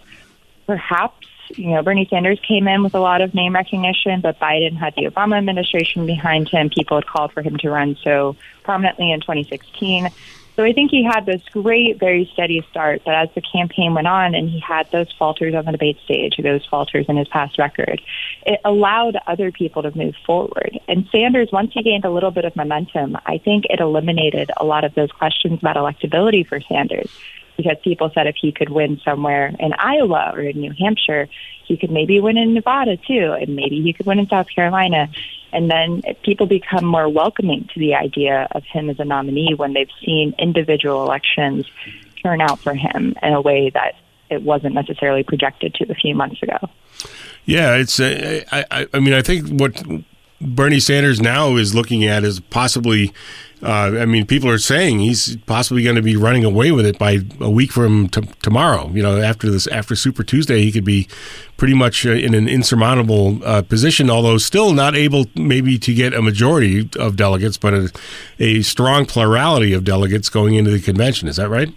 Bernie Sanders came in with a lot of name recognition, but Biden had the Obama administration behind him. People had called for him to run so prominently in 2016. So I think he had this great, very steady start, but as the campaign went on and he had those falters on the debate stage, those falters in his past record, it allowed other people to move forward. And Sanders, once he gained a little bit of momentum, I think it eliminated a lot of those questions about electability for Sanders, because people said if he could win somewhere in Iowa or in New Hampshire, he could maybe win in Nevada too, and maybe he could win in South Carolina. And then people become more welcoming to the idea of him as a nominee when they've seen individual elections turn out for him in a way that it wasn't necessarily projected to a few months ago. Yeah, it's. I mean, I think what Bernie Sanders now is looking at is possibly. People are saying he's possibly going to be running away with it by a week from tomorrow. You know, after Super Tuesday, he could be pretty much in an insurmountable position, although still not able maybe to get a majority of delegates, but a strong plurality of delegates going into the convention. Is that right?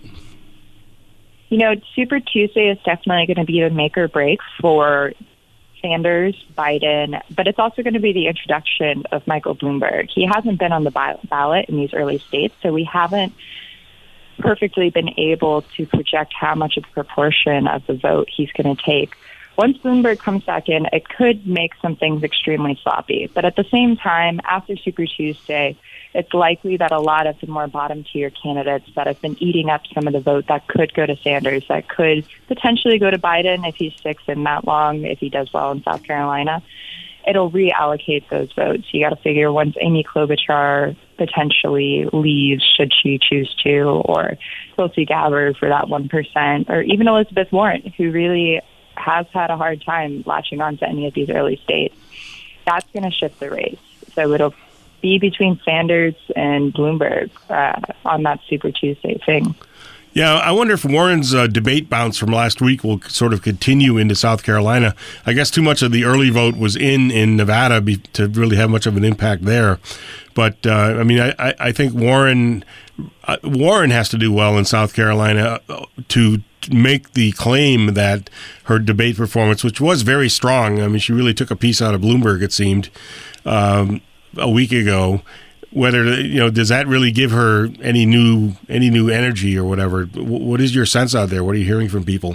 You know, Super Tuesday is definitely going to be a make or break for Sanders, Biden, but it's also going to be the introduction of Michael Bloomberg. He hasn't been on the ballot in these early states, so we haven't perfectly been able to project how much of a proportion of the vote he's going to take. Once Bloomberg comes back in, it could make some things extremely sloppy. But at the same time, after Super Tuesday, it's likely that a lot of the more bottom-tier candidates that have been eating up some of the vote that could go to Sanders, that could potentially go to Biden if he sticks in that long, if he does well in South Carolina, it'll reallocate those votes. You got to figure once Amy Klobuchar potentially leaves, should she choose to, or Tulsi Gabbard for that 1%, or even Elizabeth Warren, who really has had a hard time latching on to any of these early states, that's going to shift the race. So it'll be between Sanders and Bloomberg on that Super Tuesday thing. Yeah, I wonder if Warren's debate bounce from last week will sort of continue into South Carolina. I guess too much of the early vote was in Nevada to really have much of an impact there. But, I mean, I think Warren has to do well in South Carolina to make the claim that her debate performance, which was very strong, I mean, she really took a piece out of Bloomberg, it seemed, a week ago. Whether, does that really give her any new energy or whatever? What is your sense out there? What are you hearing from people?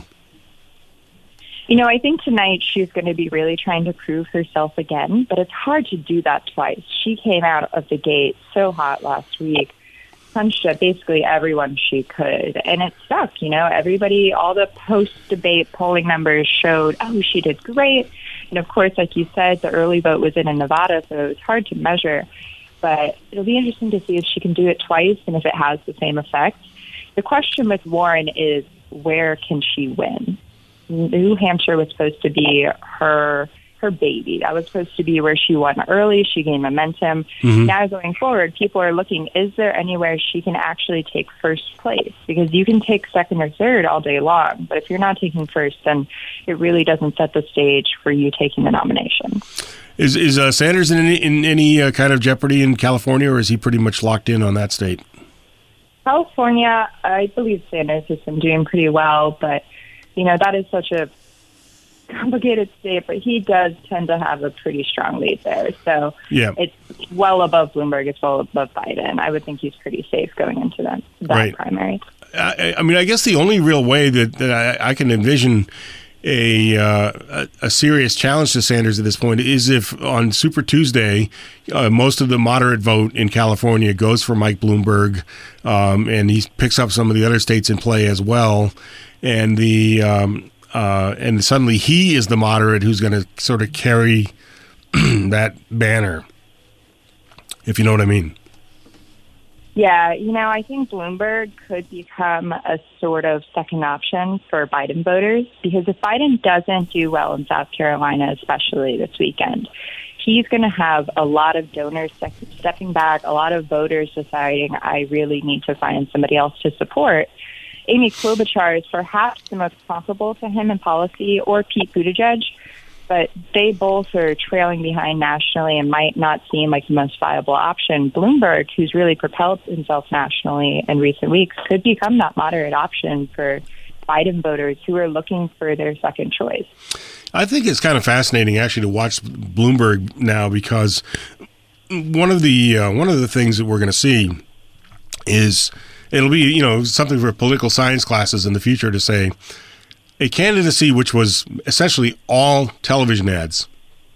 I think tonight she's going to be really trying to prove herself again, but it's hard to do that twice. She came out of the gate so hot last week, punched at basically everyone she could, and it stuck. Everybody, all the post-debate polling numbers showed, she did great. And of course, like you said, the early vote was in Nevada, so it was hard to measure. But it'll be interesting to see if she can do it twice and if it has the same effect. The question with Warren is, where can she win? New Hampshire was supposed to be her baby. That was supposed to be where she won early. She gained momentum. Mm-hmm. Now going forward, people are looking, is there anywhere she can actually take first place? Because you can take second or third all day long, but if you're not taking first, then it really doesn't set the stage for you taking the nomination. Is Sanders in any kind of jeopardy in California, or is he pretty much locked in on that state? California, I believe Sanders has been doing pretty well, but, that is such a complicated state, but he does tend to have a pretty strong lead there. So It's well above Bloomberg. It's well above Biden. I would think he's pretty safe going into that right. primary. I mean, I guess the only real way that I can envision a serious challenge to Sanders at this point is if on Super Tuesday, most of the moderate vote in California goes for Mike Bloomberg, and he picks up some of the other states in play as well, and and suddenly he is the moderate who's going to sort of carry that banner, if you know what I mean. Yeah, I think Bloomberg could become a sort of second option for Biden voters, because if Biden doesn't do well in South Carolina, especially this weekend, he's going to have a lot of donors stepping back, a lot of voters deciding, I really need to find somebody else to support. Amy Klobuchar is perhaps the most comparable to him in policy, or Pete Buttigieg, but they both are trailing behind nationally and might not seem like the most viable option. Bloomberg, who's really propelled himself nationally in recent weeks, could become that moderate option for Biden voters who are looking for their second choice. I think it's kind of fascinating, actually, to watch Bloomberg now, because one of the things that we're going to see is it'll be something for political science classes in the future to say, a candidacy which was essentially all television ads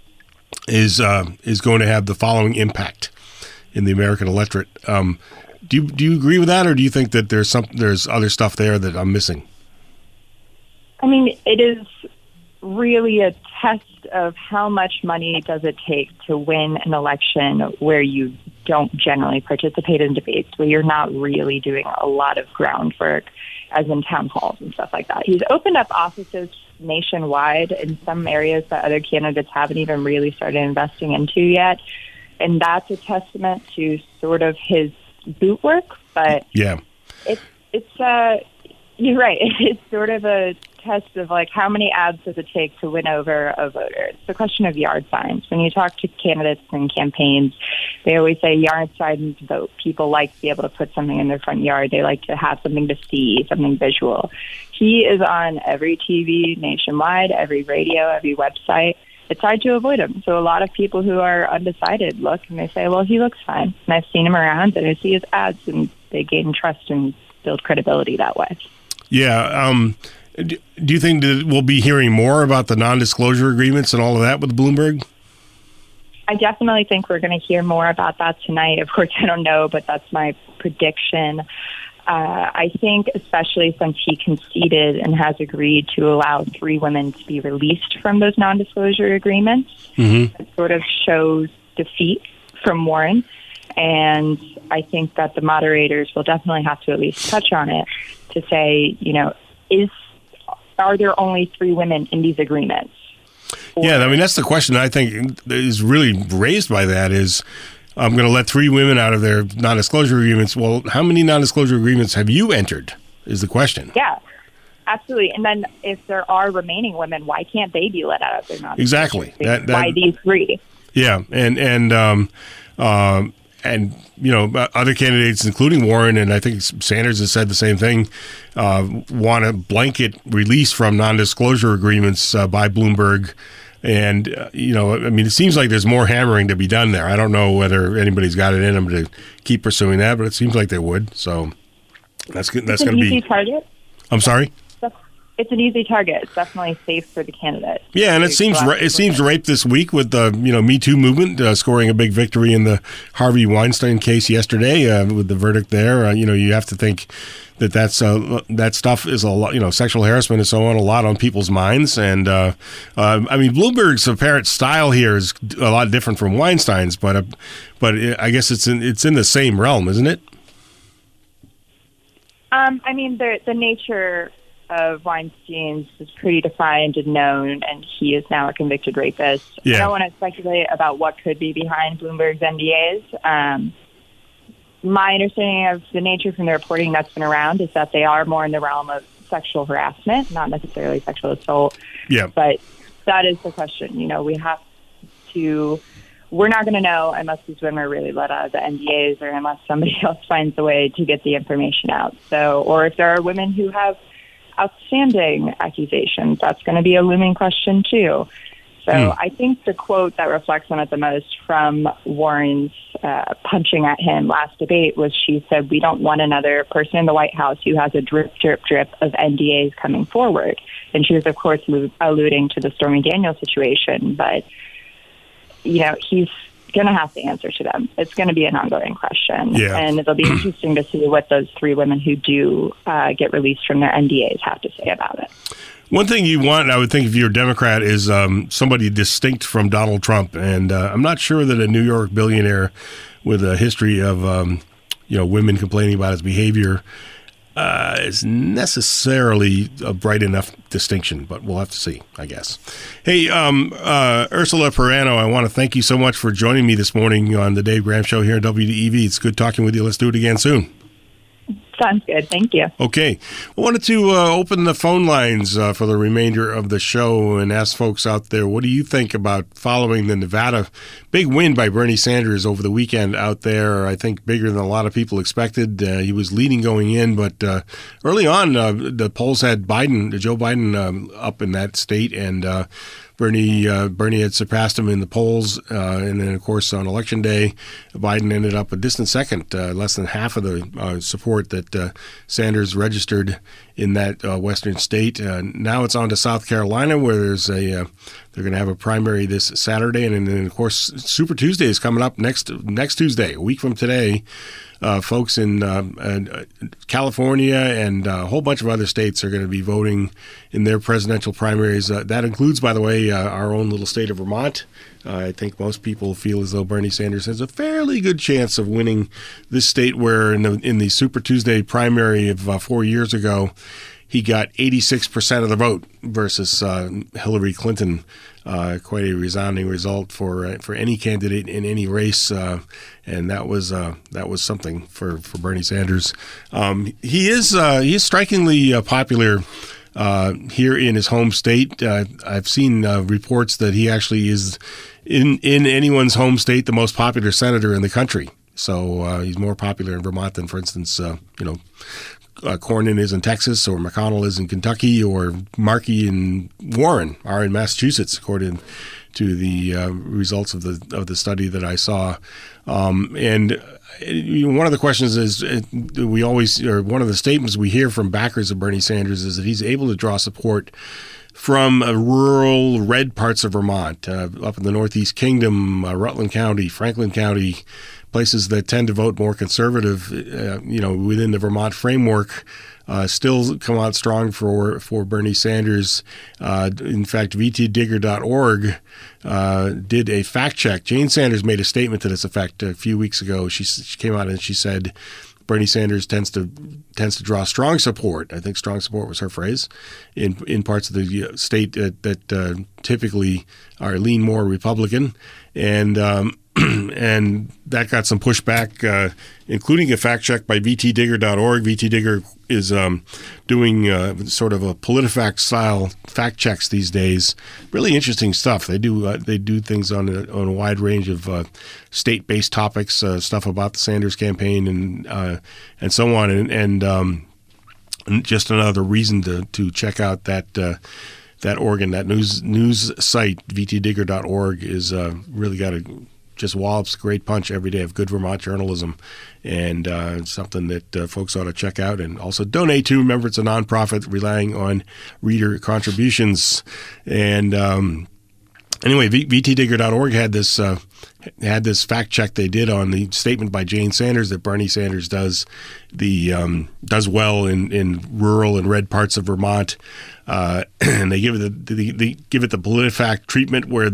is going to have the following impact in the American electorate. Do you agree with that, or do you think that there's other stuff there that I'm missing? I mean, it is really a test of how much money does it take to win an election where you don't generally participate in debates, where you're not really doing a lot of groundwork, as in town halls and stuff like that. He's opened up offices nationwide in some areas that other candidates haven't even really started investing into yet. And that's a testament to sort of his boot work. But yeah, it's you're right. It's sort of a test of like how many ads does it take to win over a voter. It's a question of yard signs. When you talk to candidates and campaigns, they always say yard signs vote. People like to be able to put something in their front yard. They like to have something to see, something visual. He is on every TV nationwide, every radio, every website. It's hard to avoid him. So a lot of people who are undecided look and they say, well, he looks fine. And I've seen him around and I see his ads, and they gain trust and build credibility that way. Yeah. Do you think that we'll be hearing more about the non-disclosure agreements and all of that with Bloomberg? I definitely think we're going to hear more about that tonight. Of course, I don't know, but that's my prediction. I think especially since he conceded and has agreed to allow 3 women to be released from those non-disclosure agreements, it sort of shows defeat from Warren. And I think that the moderators will definitely have to at least touch on it to say, are there only 3 women in these agreements? Yeah, I mean, that's the question I think is really raised by that is, I'm going to let 3 women out of their non-disclosure agreements. Well, how many non-disclosure agreements have you entered is the question. Yeah, absolutely. And then if there are remaining women, why can't they be let out of their nomination? Exactly. Why these three? Yeah, and other candidates, including Warren, and I think Sanders has said the same thing, want a blanket release from non-disclosure agreements by Bloomberg. And, it seems like there's more hammering to be done there. I don't know whether anybody's got it in them to keep pursuing that, but it seems like they would. So that's going to be... It's an easy target. I'm sorry? It's an easy target. It's definitely safe for the candidate. Yeah, and it seems ripe this week with the Me Too movement scoring a big victory in the Harvey Weinstein case yesterday with the verdict there. You have to think that stuff is a lot. Sexual harassment and so on, a lot on people's minds. And Bloomberg's apparent style here is a lot different from Weinstein's, but I guess it's in the same realm, isn't it? The nature of Weinstein's is pretty defined and known, and he is now a convicted rapist. Yeah. I don't want to speculate about what could be behind Bloomberg's NDAs. My understanding of the nature from the reporting that's been around is that they are more in the realm of sexual harassment, not necessarily sexual assault. Yeah. But that is the question. We're not going to know unless these women are really let out of the NDAs or unless somebody else finds a way to get the information out. Or if there are women who have outstanding accusations, that's going to be a looming question too. So I think the quote that reflects on it the most from Warren's punching at him last debate was she said, "We don't want another person in the White House who has a drip, drip, drip of NDAs coming forward." And she was, of course, alluding to the Stormy Daniels situation. But, he's going to have to answer to them. It's going to be an ongoing question. Yeah. And it'll be interesting to see what those three women who do get released from their NDAs have to say about it. One thing you want, I would think, if you're a Democrat, is somebody distinct from Donald Trump. And I'm not sure that a New York billionaire with a history of, women complaining about his behavior is necessarily a bright enough distinction, but we'll have to see, I guess. Hey, Ursula Perano, I want to thank you so much for joining me this morning on the Dave Graham Show here at WDEV. It's good talking with you. Let's do it again soon. Sounds good. Thank you. Okay. I wanted to open the phone lines for the remainder of the show and ask folks out there, what do you think about following the Nevada big win by Bernie Sanders over the weekend out there? I think bigger than a lot of people expected. He was leading going in, but early on, the polls had Joe Biden up in that state, and Bernie had surpassed him in the polls, and then, of course, on Election Day, Biden ended up a distant second, less than half of the support that Sanders registered in that western state. Now it's on to South Carolina, where they're going to have a primary this Saturday, and then, of course, Super Tuesday is coming up next Tuesday, a week from today. Folks in California and a whole bunch of other states are going to be voting in their presidential primaries. That includes, by the way, our own little state of Vermont. I think most people feel as though Bernie Sanders has a fairly good chance of winning this state, where in the Super Tuesday primary of 4 years ago, he got 86% of the vote versus Hillary Clinton. Quite a resounding result for any candidate in any race, and that was something for Bernie Sanders. He is strikingly popular here in his home state. I've seen reports that he actually is in anyone's home state the most popular senator in the country. So he's more popular in Vermont than, for instance, Cornyn is in Texas, or McConnell is in Kentucky, or Markey and Warren are in Massachusetts, according to the results of the study that I saw. And one of the questions is one of the statements we hear from backers of Bernie Sanders is that he's able to draw support from rural red parts of Vermont, up in the Northeast Kingdom, Rutland County, Franklin County, places that tend to vote more conservative, within the Vermont framework, still come out strong for Bernie Sanders. In fact, vtdigger.org did a fact check. Jane Sanders made a statement to this effect a few weeks ago. She came out and she said Bernie Sanders tends to draw strong support. I think strong support was her phrase in parts of the state that typically lean more Republican, and and that got some pushback, including a fact check by vtdigger.org. VTdigger is doing sort of a PolitiFact style fact checks these days. Really interesting stuff. They do things on a wide range of state-based topics, stuff about the Sanders campaign and so on, and just another reason to check out that organ, that news site, vtdigger.org, is really got just wallops a great punch every day of good Vermont journalism, and something that folks ought to check out and also donate to. Remember, it's a nonprofit relying on reader contributions. And anyway, vtdigger.org had this fact check they did on the statement by Jane Sanders that Bernie Sanders does well in rural and red parts of Vermont. And they give it the PolitiFact treatment, where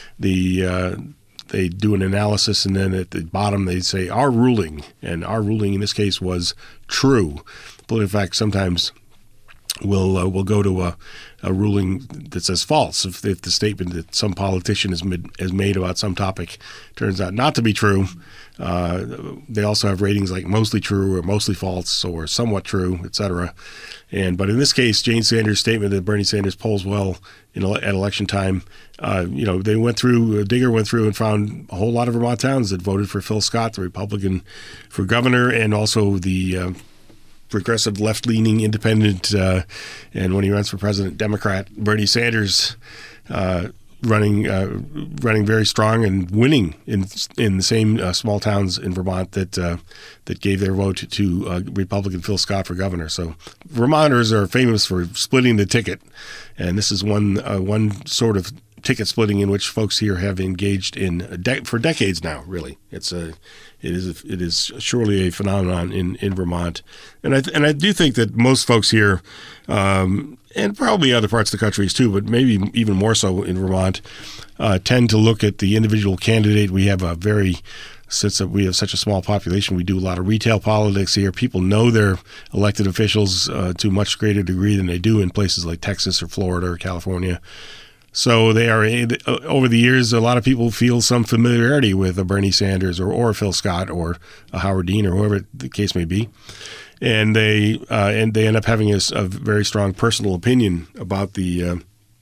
they do an analysis, and then at the bottom they say our ruling, and our ruling in this case was true. PolitiFact sometimes will go to a ruling that says false if the statement that some politician has made about some topic turns out not to be true. They also have ratings like mostly true or mostly false or somewhat true, etc. But in this case, Jane Sanders' statement that Bernie Sanders polls well at election time, Digger went through and found a whole lot of Vermont towns that voted for Phil Scott, the Republican, for governor, and also the progressive, left-leaning, independent, and when he runs for president, Democrat Bernie Sanders, running very strong and winning in the same small towns in Vermont that gave their vote to Republican Phil Scott for governor. So Vermonters are famous for splitting the ticket, and this is one sort of ticket splitting in which folks here have engaged in for decades now. Really, it is surely a phenomenon in Vermont, and I do think that most folks here, and probably other parts of the country too, but maybe even more so in Vermont, tend to look at the individual candidate. Since we have such a small population, we do a lot of retail politics here. People know their elected officials to a much greater degree than they do in places like Texas or Florida or California. So they are, over the years, a lot of people feel some familiarity with a Bernie Sanders or Phil Scott or a Howard Dean or whoever the case may be, and they end up having a very strong personal opinion about the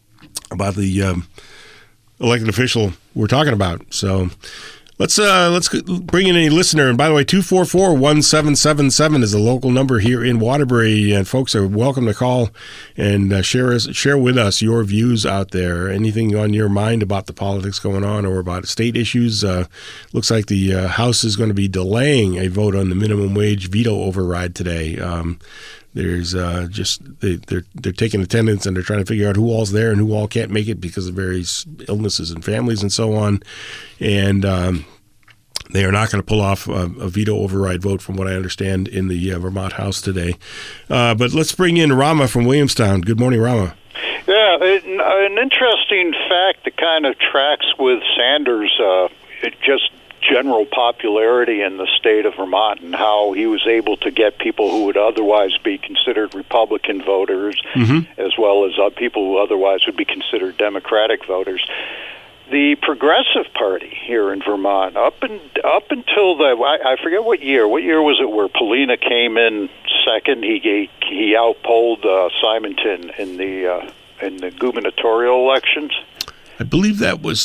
elected official we're talking about. So let's bring in a listener. And by the way, 244-1777 is a local number here in Waterbury, and folks are welcome to call and share with us your views out there. Anything on your mind about the politics going on or about state issues? Looks like the House is going to be delaying a vote on the minimum wage veto override today. There's they're taking attendance, and they're trying to figure out who all's there and who all can't make it because of various illnesses and families and so on. And they are not going to pull off a veto override vote, from what I understand, in the Vermont House today. But let's bring in Rama from Williamstown. Good morning, Rama. Yeah, an interesting fact that kind of tracks with Sanders, just general popularity in the state of Vermont, and how he was able to get people who would otherwise be considered Republican voters, as well as people who otherwise would be considered Democratic voters. The Progressive Party here in Vermont, up until I forget what year. What year was it where Polina came in second? He outpolled Simonton in the gubernatorial elections. I believe that was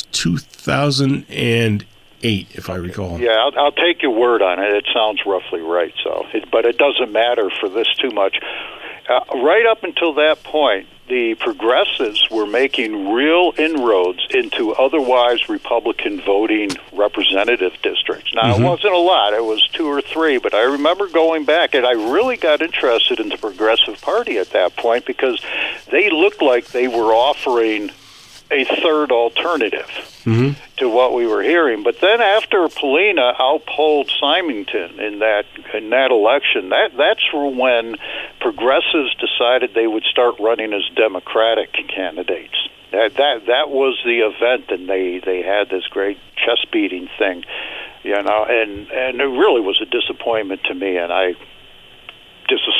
2008, if I recall. Yeah, I'll take your word on it. It sounds roughly right. But it doesn't matter for this too much. Right up until that point, the progressives were making real inroads into otherwise Republican voting representative districts. Now, it wasn't a lot. It was 2 or 3, but I remember going back, and I really got interested in the Progressive Party at that point because they looked like they were offering a third alternative to what we were hearing. But then after Polina outpolled Simonton in that election, that's when progressives decided they would start running as Democratic candidates. That was the event, and they had this great chest beating thing, and it really was a disappointment to me, and I just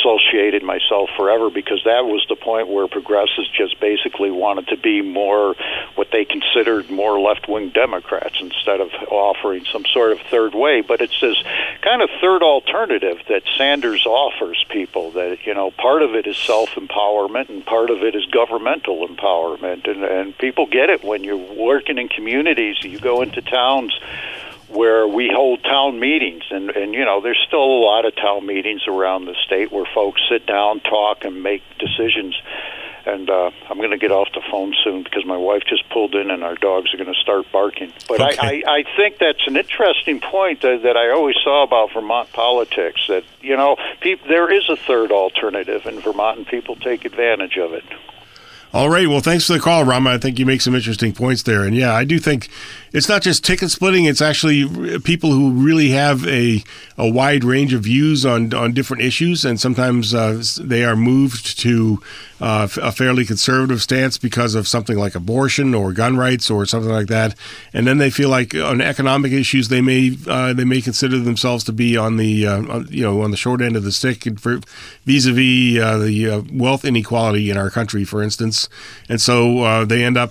disassociated myself forever, because that was the point where progressives just basically wanted to be more what they considered more left-wing Democrats instead of offering some sort of third way. But it's this kind of third alternative that Sanders offers people, that, part of it is self-empowerment and part of it is governmental empowerment. And people get it when you're working in communities. You go into towns where we hold town meetings, and there's still a lot of town meetings around the state where folks sit down, talk, and make decisions. And I'm going to get off the phone soon because my wife just pulled in and our dogs are going to start barking. But okay. I think that's an interesting point that I always saw about Vermont politics, that, there is a third alternative in Vermont, and people take advantage of it. All right. Well, thanks for the call, Rama. I think you make some interesting points there. And yeah, I do think it's not just ticket splitting. It's actually people who really have a wide range of views on different issues. And sometimes they are moved to a fairly conservative stance because of something like abortion or gun rights or something like that. And then they feel like on economic issues, they may consider themselves to be on the on the short end of the stick vis-a-vis the wealth inequality in our country, for instance. And so they end up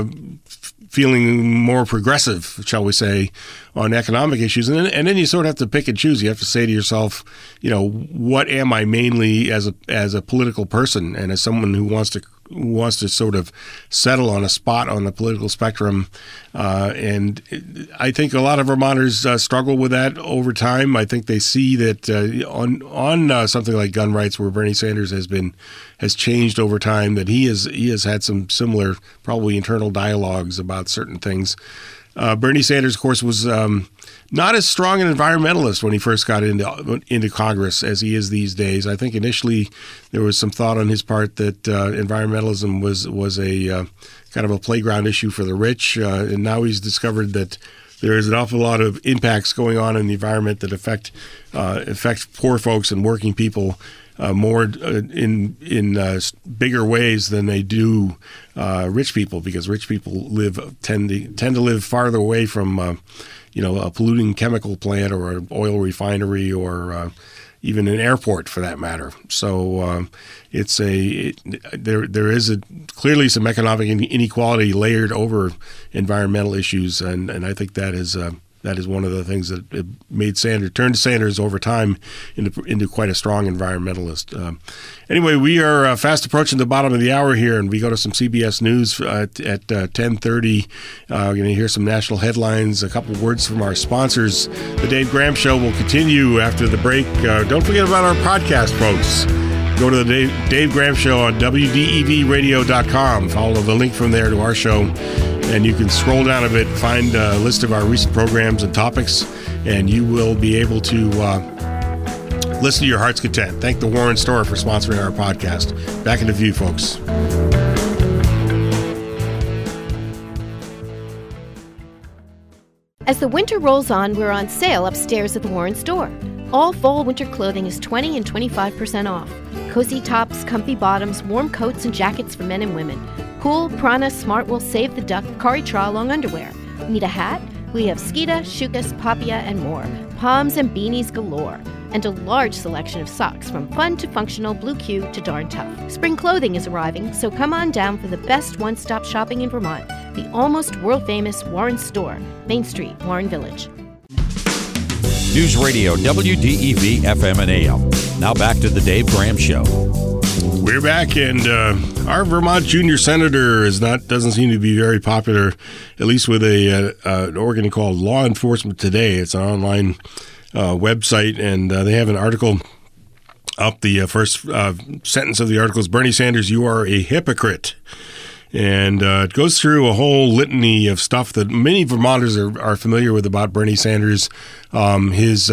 feeling more progressive, shall we say, on economic issues. And then you sort of have to pick and choose. You have to say to yourself, what am I mainly as a political person and as someone who wants to sort of settle on a spot on the political spectrum. And I think a lot of Vermonters struggle with that over time. I think they see that on something like gun rights, where Bernie Sanders has changed over time, that he has had some similar, probably internal dialogues about certain things. Bernie Sanders, of course, was not as strong an environmentalist when he first got into Congress as he is these days. I think initially there was some thought on his part that environmentalism was a kind of a playground issue for the rich, and now he's discovered that there is an awful lot of impacts going on in the environment that affect poor folks and working people more in bigger ways than they do rich people, because rich people tend to live farther away from a polluting chemical plant or an oil refinery or even an airport, for that matter. So there is clearly some economic inequality layered over environmental issues, and I think that is one of the things that it made turned Sanders over time into quite a strong environmentalist. Anyway, we are fast approaching the bottom of the hour here, and we go to some CBS News at 10:30. We're going to hear some national headlines, a couple words from our sponsors. The Dave Graham Show will continue after the break. Don't forget about our podcast, folks. Go to the Dave Graham Show on WDEVradio.com. Follow the link from there to our show, and you can scroll down a bit, find a list of our recent programs and topics, and you will be able to listen to your heart's content. Thank the Warren Store for sponsoring our podcast. Back in the view, folks. As the winter rolls on, we're on sale upstairs at the Warren Store. All fall winter clothing is 20 and 25% off. Cozy tops, comfy bottoms, warm coats, and jackets for men and women. Cool, Prana, Smartwool, Save the Duck, Kari Tra long underwear. Need a hat? We have Skeeta, Shukas, Papia, and more. Palms and beanies galore. And a large selection of socks from fun to functional, Blue Q to darn tough. Spring clothing is arriving, so come on down for the best one-stop shopping in Vermont. The almost world-famous Warren Store, Main Street, Warren Village. News Radio, WDEV, FM, and AM. Now back to the Dave Graham Show. We're back, and our Vermont junior senator doesn't seem to be very popular, at least with an organ called Law Enforcement Today. It's an online website, and they have an article up. The first sentence of the article is, "Bernie Sanders, you are a hypocrite." And it goes through a whole litany of stuff that many Vermonters are familiar with about Bernie Sanders. His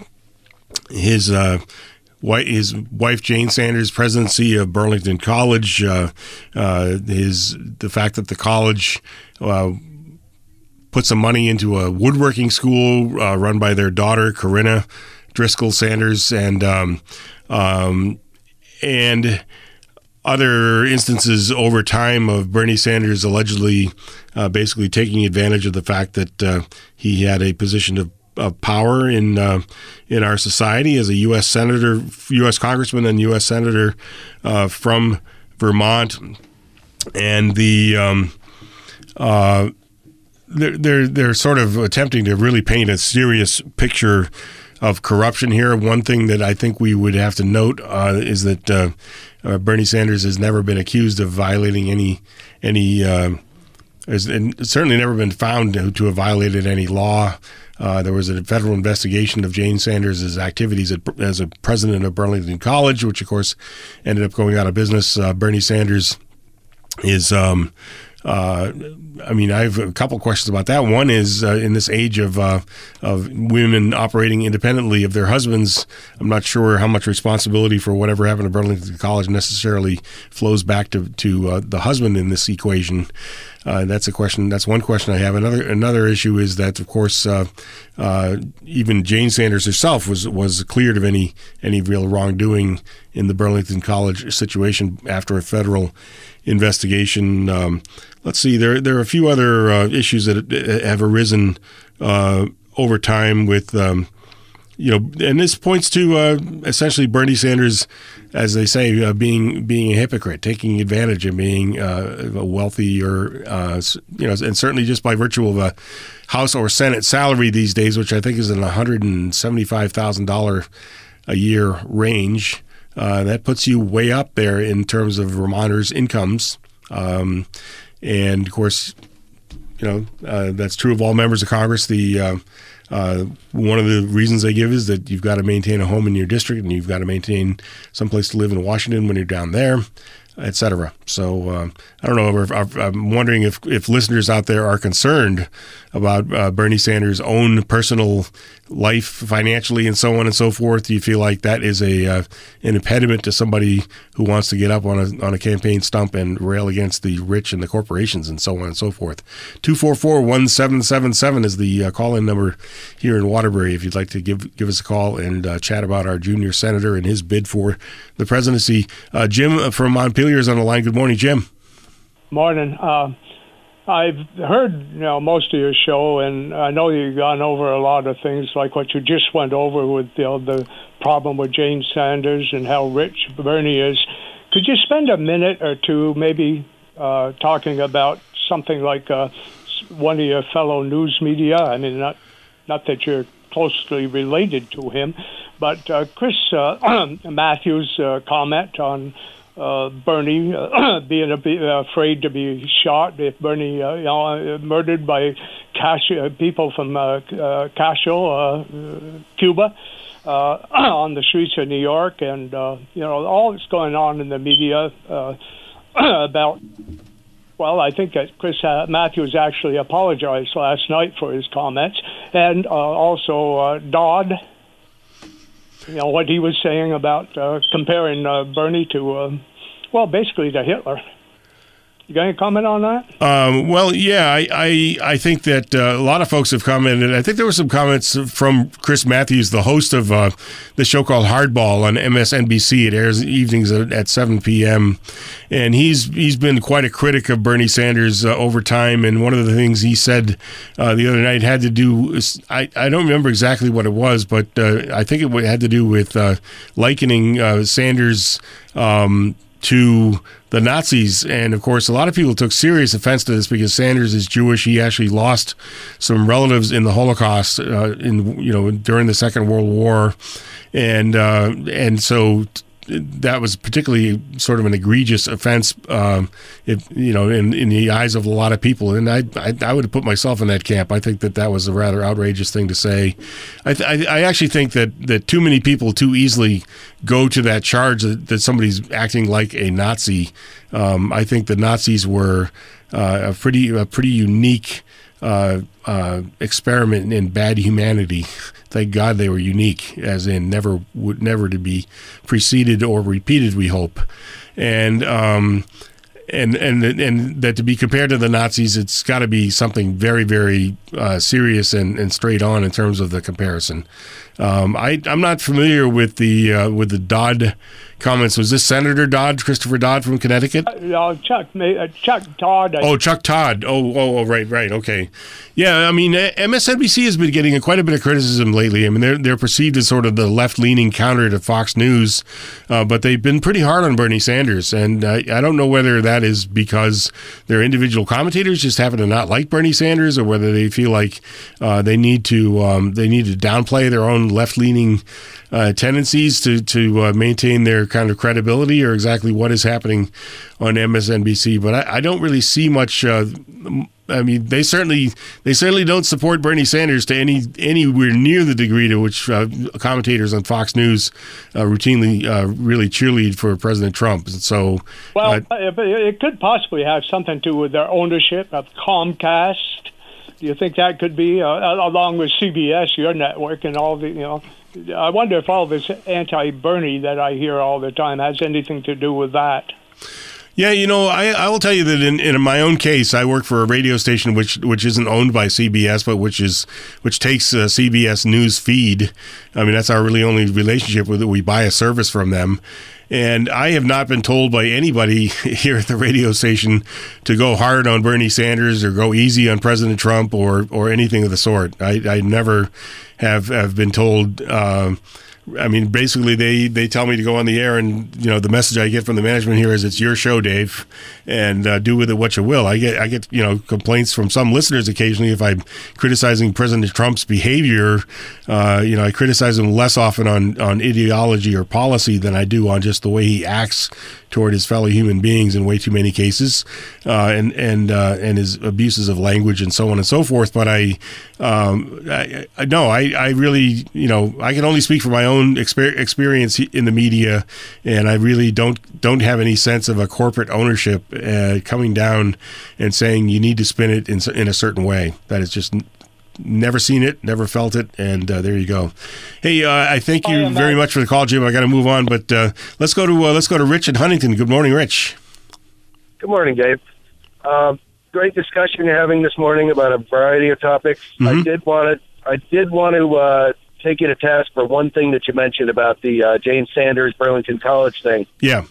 wife Jane Sanders' presidency of Burlington College, the fact that the college put some money into a woodworking school run by their daughter Corinna Driscoll Sanders, and other instances over time of Bernie Sanders allegedly basically taking advantage of the fact that he had a position of power in our society as a U.S. senator, U.S. congressman, and U.S. senator from Vermont, and they're sort of attempting to really paint a serious picture of corruption here. One thing that I think we would have to note is that Bernie Sanders has never been accused of violating and certainly never been found to have violated any law. There was a federal investigation of Jane Sanders' activities as a president of Burlington College, which, of course, ended up going out of business. Bernie Sanders is I have a couple questions about that. One is in this age of women operating independently of their husbands, I'm not sure how much responsibility for whatever happened to Burlington College necessarily flows back to the husband in this equation. That's a question. That's one question I have. Another issue is that, of course, even Jane Sanders herself was cleared of any real wrongdoing in the Burlington College situation after a federal investigation. Let's see. There are a few other issues that have arisen over time with, and this points to essentially Bernie Sanders, as they say, being a hypocrite, taking advantage of being a wealthy and certainly just by virtue of a House or Senate salary these days, which I think is in $175,000 a year range. That puts you way up there in terms of Vermonters' incomes. And of course, that's true of all members of Congress. One of the reasons they give is that you've got to maintain a home in your district and you've got to maintain someplace to live in Washington when you're down there, et cetera. So I don't know. I'm wondering if listeners out there are concerned about Bernie Sanders' own personal life financially and so on and so forth. Do you feel like that is an impediment to somebody who wants to get up on a campaign stump and rail against the rich and the corporations and so on and so forth? 244-1777 is the call-in number here in Waterbury if you'd like to give us a call and chat about our junior senator and his bid for the presidency. Jim from Montpelier is on the line. Good morning, Jim. Morning. I've heard most of your show, and I know you've gone over a lot of things like what you just went over with the problem with Jane Sanders and how rich Bernie is. Could you spend a minute or two maybe talking about something like one of your fellow news media? I mean, not that you're closely related to him, but Chris Matthews' comment on Bernie being afraid to be shot if Bernie murdered by people from Castro, Cuba, on the streets of New York, and all that's going on in the media about. Well, I think that Chris Matthews actually apologized last night for his comments, and also Dodd. What he was saying about comparing Bernie to, basically to Hitler. You got any comment on that? I think that a lot of folks have commented. I think there were some comments from Chris Matthews, the host of the show called Hardball on MSNBC. It airs evenings at 7 p.m. And he's been quite a critic of Bernie Sanders over time. And one of the things he said the other night had to do, I don't remember exactly what it was, but I think it had to do with likening Sanders to the Nazis. And of course, a lot of people took serious offense to this because Sanders is Jewish. He actually lost some relatives in the Holocaust during the Second World War. And so that was particularly sort of an egregious offense, in the eyes of a lot of people. And I would have put myself in that camp. I think that was a rather outrageous thing to say. I actually think that too many people too easily go to that charge that somebody's acting like a Nazi. I think the Nazis were a pretty unique experiment in bad humanity. Thank God they were unique, as in never to be preceded or repeated, we hope. And that to be compared to the Nazis, it's got to be something very, very serious and straight on in terms of the comparison. I'm not familiar with the Dodd comments. Was this Senator Dodd, Christopher Dodd from Connecticut? Chuck Todd. Chuck Todd. Right. Okay. Yeah, I mean, MSNBC has been getting quite a bit of criticism lately. I mean, they're perceived as sort of the left-leaning counter to Fox News, but they've been pretty hard on Bernie Sanders, and I don't know whether that is because their individual commentators just happen to not like Bernie Sanders, or whether they feel like they need to downplay their own left-leaning tendencies to maintain their kind of credibility, or exactly what is happening on MSNBC. But I don't really see much. I mean, they certainly don't support Bernie Sanders to anywhere near the degree to which commentators on Fox News routinely really cheerlead for President Trump. So, it could possibly have something to do with their ownership of Comcast. Do you think that could be, along with CBS, your network, and all the, I wonder if all this anti-Bernie that I hear all the time has anything to do with that. Yeah, I will tell you that in my own case, I work for a radio station which isn't owned by CBS, but which takes CBS News feed. I mean, that's our really only relationship with it. We buy a service from them. And I have not been told by anybody here at the radio station to go hard on Bernie Sanders or go easy on President Trump or anything of the sort. I never have been told. I mean, basically, they tell me to go on the air, and the message I get from the management here is, "It's your show, Dave, and do with it what you will." I get complaints from some listeners occasionally if I'm criticizing President Trump's behavior. I criticize him less often on ideology or policy than I do on just the way he acts toward his fellow human beings in way too many cases, and his abuses of language and so on and so forth. But I really, I can only speak for my own experience in the media, and I really don't have any sense of a corporate ownership coming down and saying you need to spin it in a certain way. That is just never seen it, never felt it, and there you go. Hey, I thank you very much for the call, Jim. I got to move on, but let's go to Rich in Huntington. Good morning, Rich. Good morning, Dave. Great discussion you're having this morning about a variety of topics. Mm-hmm. I did want to take you to task for one thing that you mentioned about the Jane Sanders Burlington College thing. Yeah.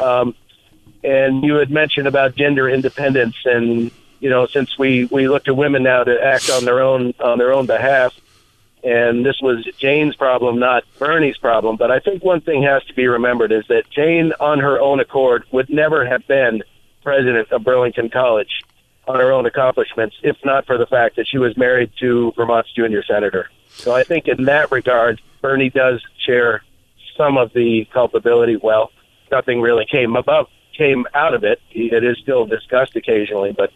And you had mentioned about gender independence, and since we look to women now to act on their own behalf, and this was Jane's problem, not Bernie's problem. But I think one thing has to be remembered is that Jane, on her own accord, would never have been president of Burlington College on her own accomplishments, if not for the fact that she was married to Vermont's junior senator. So I think in that regard, Bernie does share some of the culpability. Well, nothing really came out of it. It is still discussed occasionally, but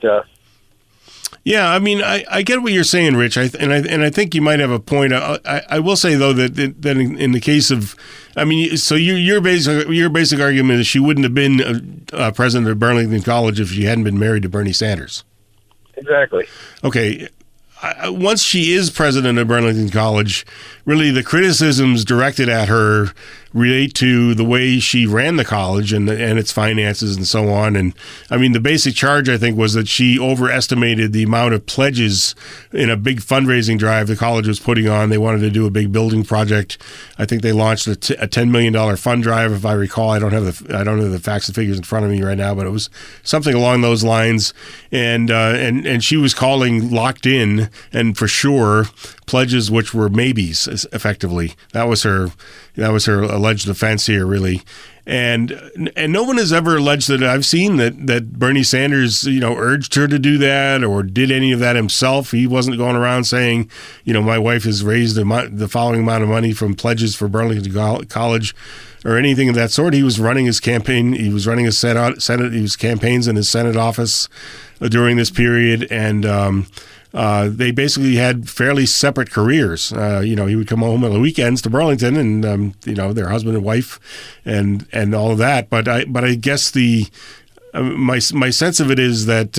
yeah, I mean, I get what you're saying, Rich, and I think you might have a point. I will say though that in the case of, I mean, so your basic argument is she wouldn't have been president of Burlington College if she hadn't been married to Bernie Sanders. Exactly. Okay. Once she is president of Burlington College, really the criticisms directed at her relate to the way she ran the college and its finances and so on. And I mean, the basic charge, I think, was that she overestimated the amount of pledges in a big fundraising drive the college was putting on. They wanted to do a big building project. I think they launched a $10 million fund drive, if I recall. I don't have the facts and figures in front of me right now, but it was something along those lines. And she was calling locked in and for sure pledges which were maybes, effectively. That was her alleged offense here, really. And no one has ever alleged that I've seen that Bernie Sanders, urged her to do that or did any of that himself. He wasn't going around saying, my wife has raised the following amount of money from pledges for Burlington College or anything of that sort. He was running his campaign. He was running his Senate. He was campaigns in his Senate office during this period, and they basically had fairly separate careers. He would come home on the weekends to Burlington, and their husband and wife, and all of that. But I guess my sense of it is that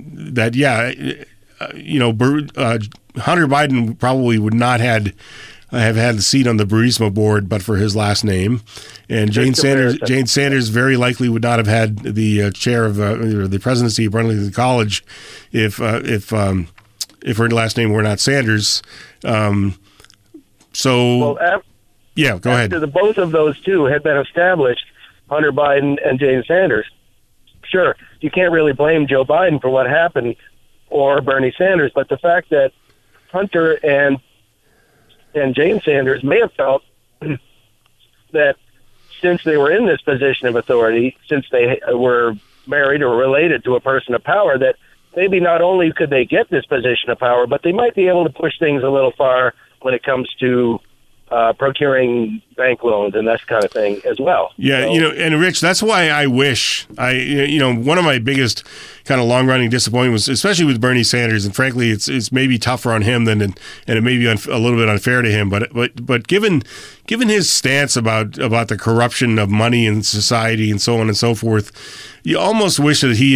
Hunter Biden probably would not have had the seat on the Burisma board, but for his last name, and Jane Sanders very likely would not have had the chair of the presidency of Burlington College if her last name were not Sanders. Go ahead. After both of those two had been established, Hunter Biden and Jane Sanders. Sure, you can't really blame Joe Biden for what happened or Bernie Sanders, but the fact that Hunter and Jane Sanders may have felt that since they were in this position of authority, since they were married or related to a person of power, that maybe not only could they get this position of power, but they might be able to push things a little far when it comes to procuring bank loans and that kind of thing as well. Yeah, so, and Rich, that's why I wish one of my biggest kind of long-running disappointments, especially with Bernie Sanders, and frankly, it's maybe tougher on him and it may be a little bit unfair to him, but given his stance about the corruption of money in society and so on and so forth, you almost wish that he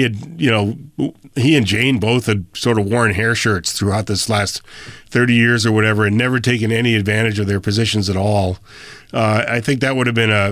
and Jane both had sort of worn hair shirts throughout this last 30 years or whatever and never taken any advantage of their positions at all. I think that would have been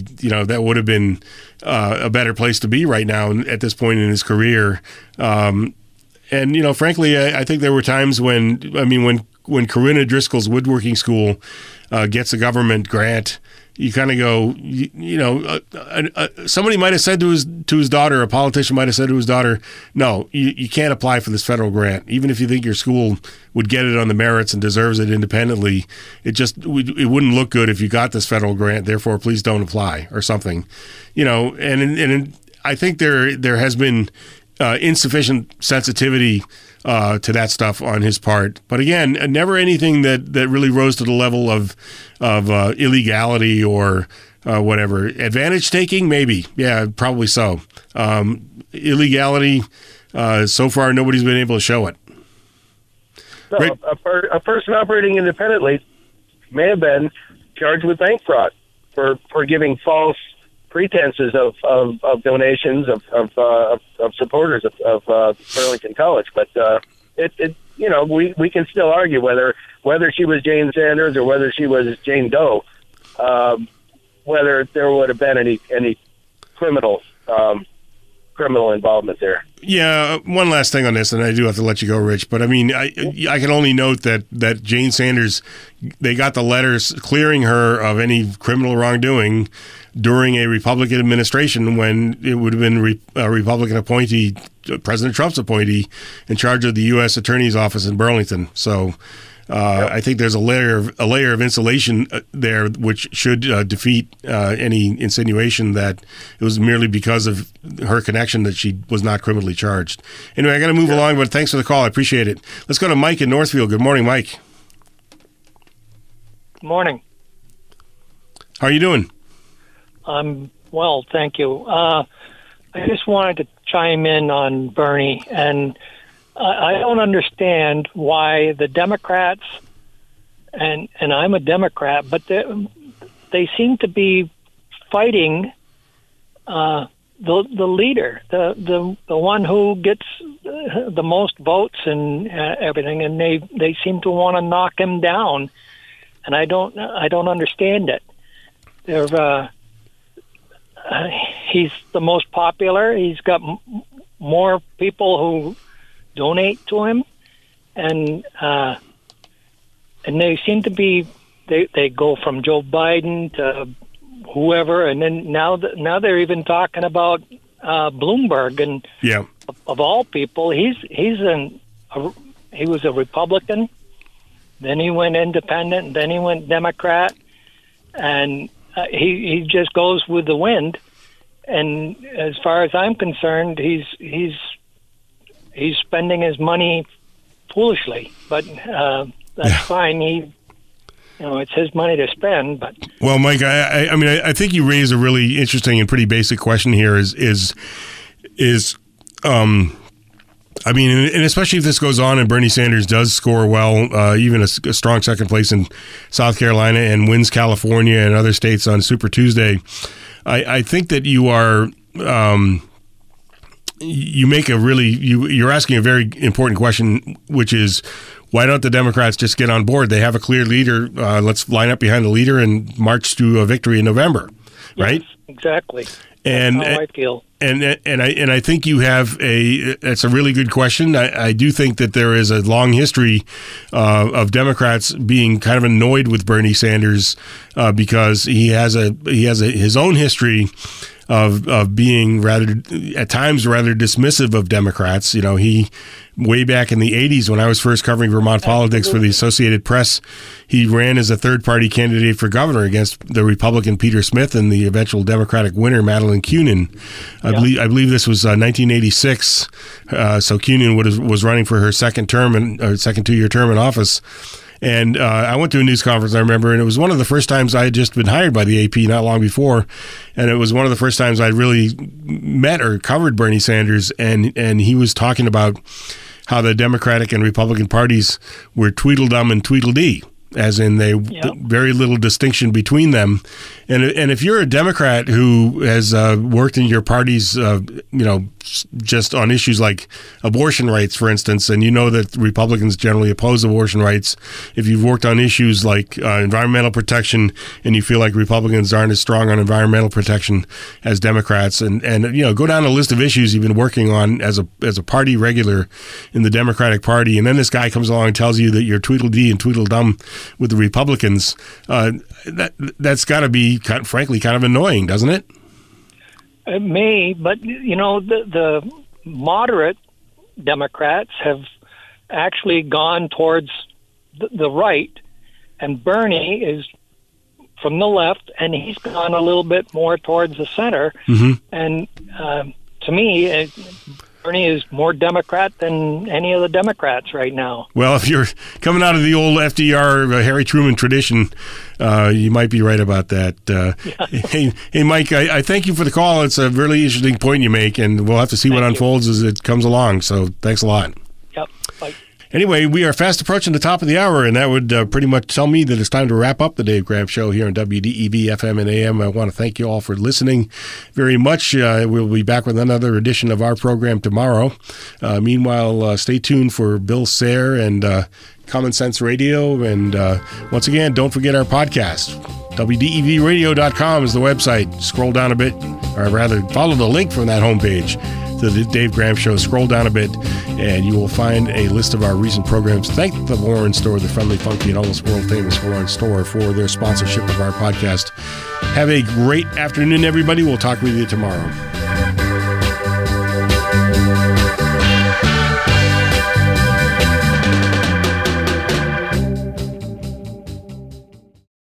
a better place to be right now at this point in his career. And frankly, I think there were times when Corinna Driscoll's woodworking school gets a government grant, you kind of go, somebody might have said to his daughter, a politician might have said to his daughter, no, you can't apply for this federal grant. Even if you think your school would get it on the merits and deserves it independently, it wouldn't look good if you got this federal grant. Therefore, please don't apply or something. And I think there has been insufficient sensitivity to that stuff on his part. But again, never anything that really rose to the level of illegality or whatever. Advantage taking, maybe. Yeah, probably so. Illegality, so far nobody's been able to show it. No, a person operating independently may have been charged with bank fraud for giving false pretenses of donations of supporters of Burlington College, but we can still argue whether she was Jane Sanders or whether she was Jane Doe, whether there would have been any criminal involvement there. Yeah, one last thing on this, and I do have to let you go, Rich, but I mean, I can only note that Jane Sanders, they got the letters clearing her of any criminal wrongdoing during a Republican administration when it would have been a Republican appointee, President Trump's appointee, in charge of the U.S. Attorney's Office in Burlington. So I think there's a layer of insulation there, which should defeat any insinuation that it was merely because of her connection that she was not criminally charged. Anyway, I got to move along, but thanks for the call. I appreciate it. Let's go to Mike in Northfield. Good morning, Mike. Good morning. How are you doing? I'm well, thank you. I just wanted to chime in on Bernie, and I don't understand why the Democrats, and I'm a Democrat, but they seem to be fighting the leader, the one who gets the most votes and everything, and they seem to want to knock him down, and I don't understand it. He's the most popular. He's got more people who donate to him, and they seem to be they go from Joe Biden to whoever, and then now they're even talking about Bloomberg, and of all people, he was a Republican, then he went independent, then he went Democrat, and he just goes with the wind. And as far as I'm concerned, he's spending his money foolishly, but that's fine. It's his money to spend. But well, Mike, I think you raise a really interesting and pretty basic question here. And especially if this goes on and Bernie Sanders does score well, even a strong second place in South Carolina and wins California and other states on Super Tuesday, I think that you are you're asking a very important question, which is, why don't the Democrats just get on board? They have a clear leader. Let's line up behind the leader and march to a victory in November, right? Yes, exactly. That's how I feel. And I think you have that's a really good question. I do think that there is a long history of Democrats being kind of annoyed with Bernie Sanders because he has his own history of being at times rather dismissive of Democrats. You know, he way back in the 80s when I was first covering Vermont politics for the Associated Press, he ran as a third-party candidate for governor against the Republican Peter Smith and the eventual Democratic winner, Madeleine Kunin. I believe this was 1986, so Kunin was running for her second 2-year term in office. And I went to a news conference, I remember, and it was one of the first times I had just been hired by the AP not long before. And it was one of the first times I'd really met or covered Bernie Sanders. And he was talking about how the Democratic and Republican parties were Tweedledum and Tweedledee, as in very little distinction between them. And if you're a Democrat who has worked in your parties, just on issues like abortion rights, for instance, and you know that Republicans generally oppose abortion rights, if you've worked on issues like environmental protection and you feel like Republicans aren't as strong on environmental protection as Democrats, and go down a list of issues you've been working on as a party regular in the Democratic Party, and then this guy comes along and tells you that you're Tweedledee and Tweedledum with the Republicans, that's got to be, frankly, kind of annoying, doesn't it? It may, but the moderate Democrats have actually gone towards the right, and Bernie is from the left, and he's gone a little bit more towards the center. Mm-hmm. And to me, Bernie is more Democrat than any of the Democrats right now. Well, if you're coming out of the old FDR, Harry Truman tradition, you might be right about that. Hey, Mike, I thank you for the call. It's a really interesting point you make, and we'll have to see what unfolds as it comes along. So thanks a lot. Yep. Bye. Anyway, we are fast approaching the top of the hour, and that would pretty much tell me that it's time to wrap up the Dave Graham Show here on WDEV FM and AM. I want to thank you all for listening very much. We'll be back with another edition of our program tomorrow. Meanwhile, stay tuned for Bill Sayre and Common Sense Radio. And once again, don't forget our podcast. WDEVradio.com is the website. Scroll down a bit, or rather, follow the link from that homepage to the Dave Graham Show. Scroll down a bit, and you will find a list of our recent programs. Thank the Lawrence Store, the friendly, funky, and almost world-famous Lawrence Store, for their sponsorship of our podcast. Have a great afternoon, everybody. We'll talk with you tomorrow.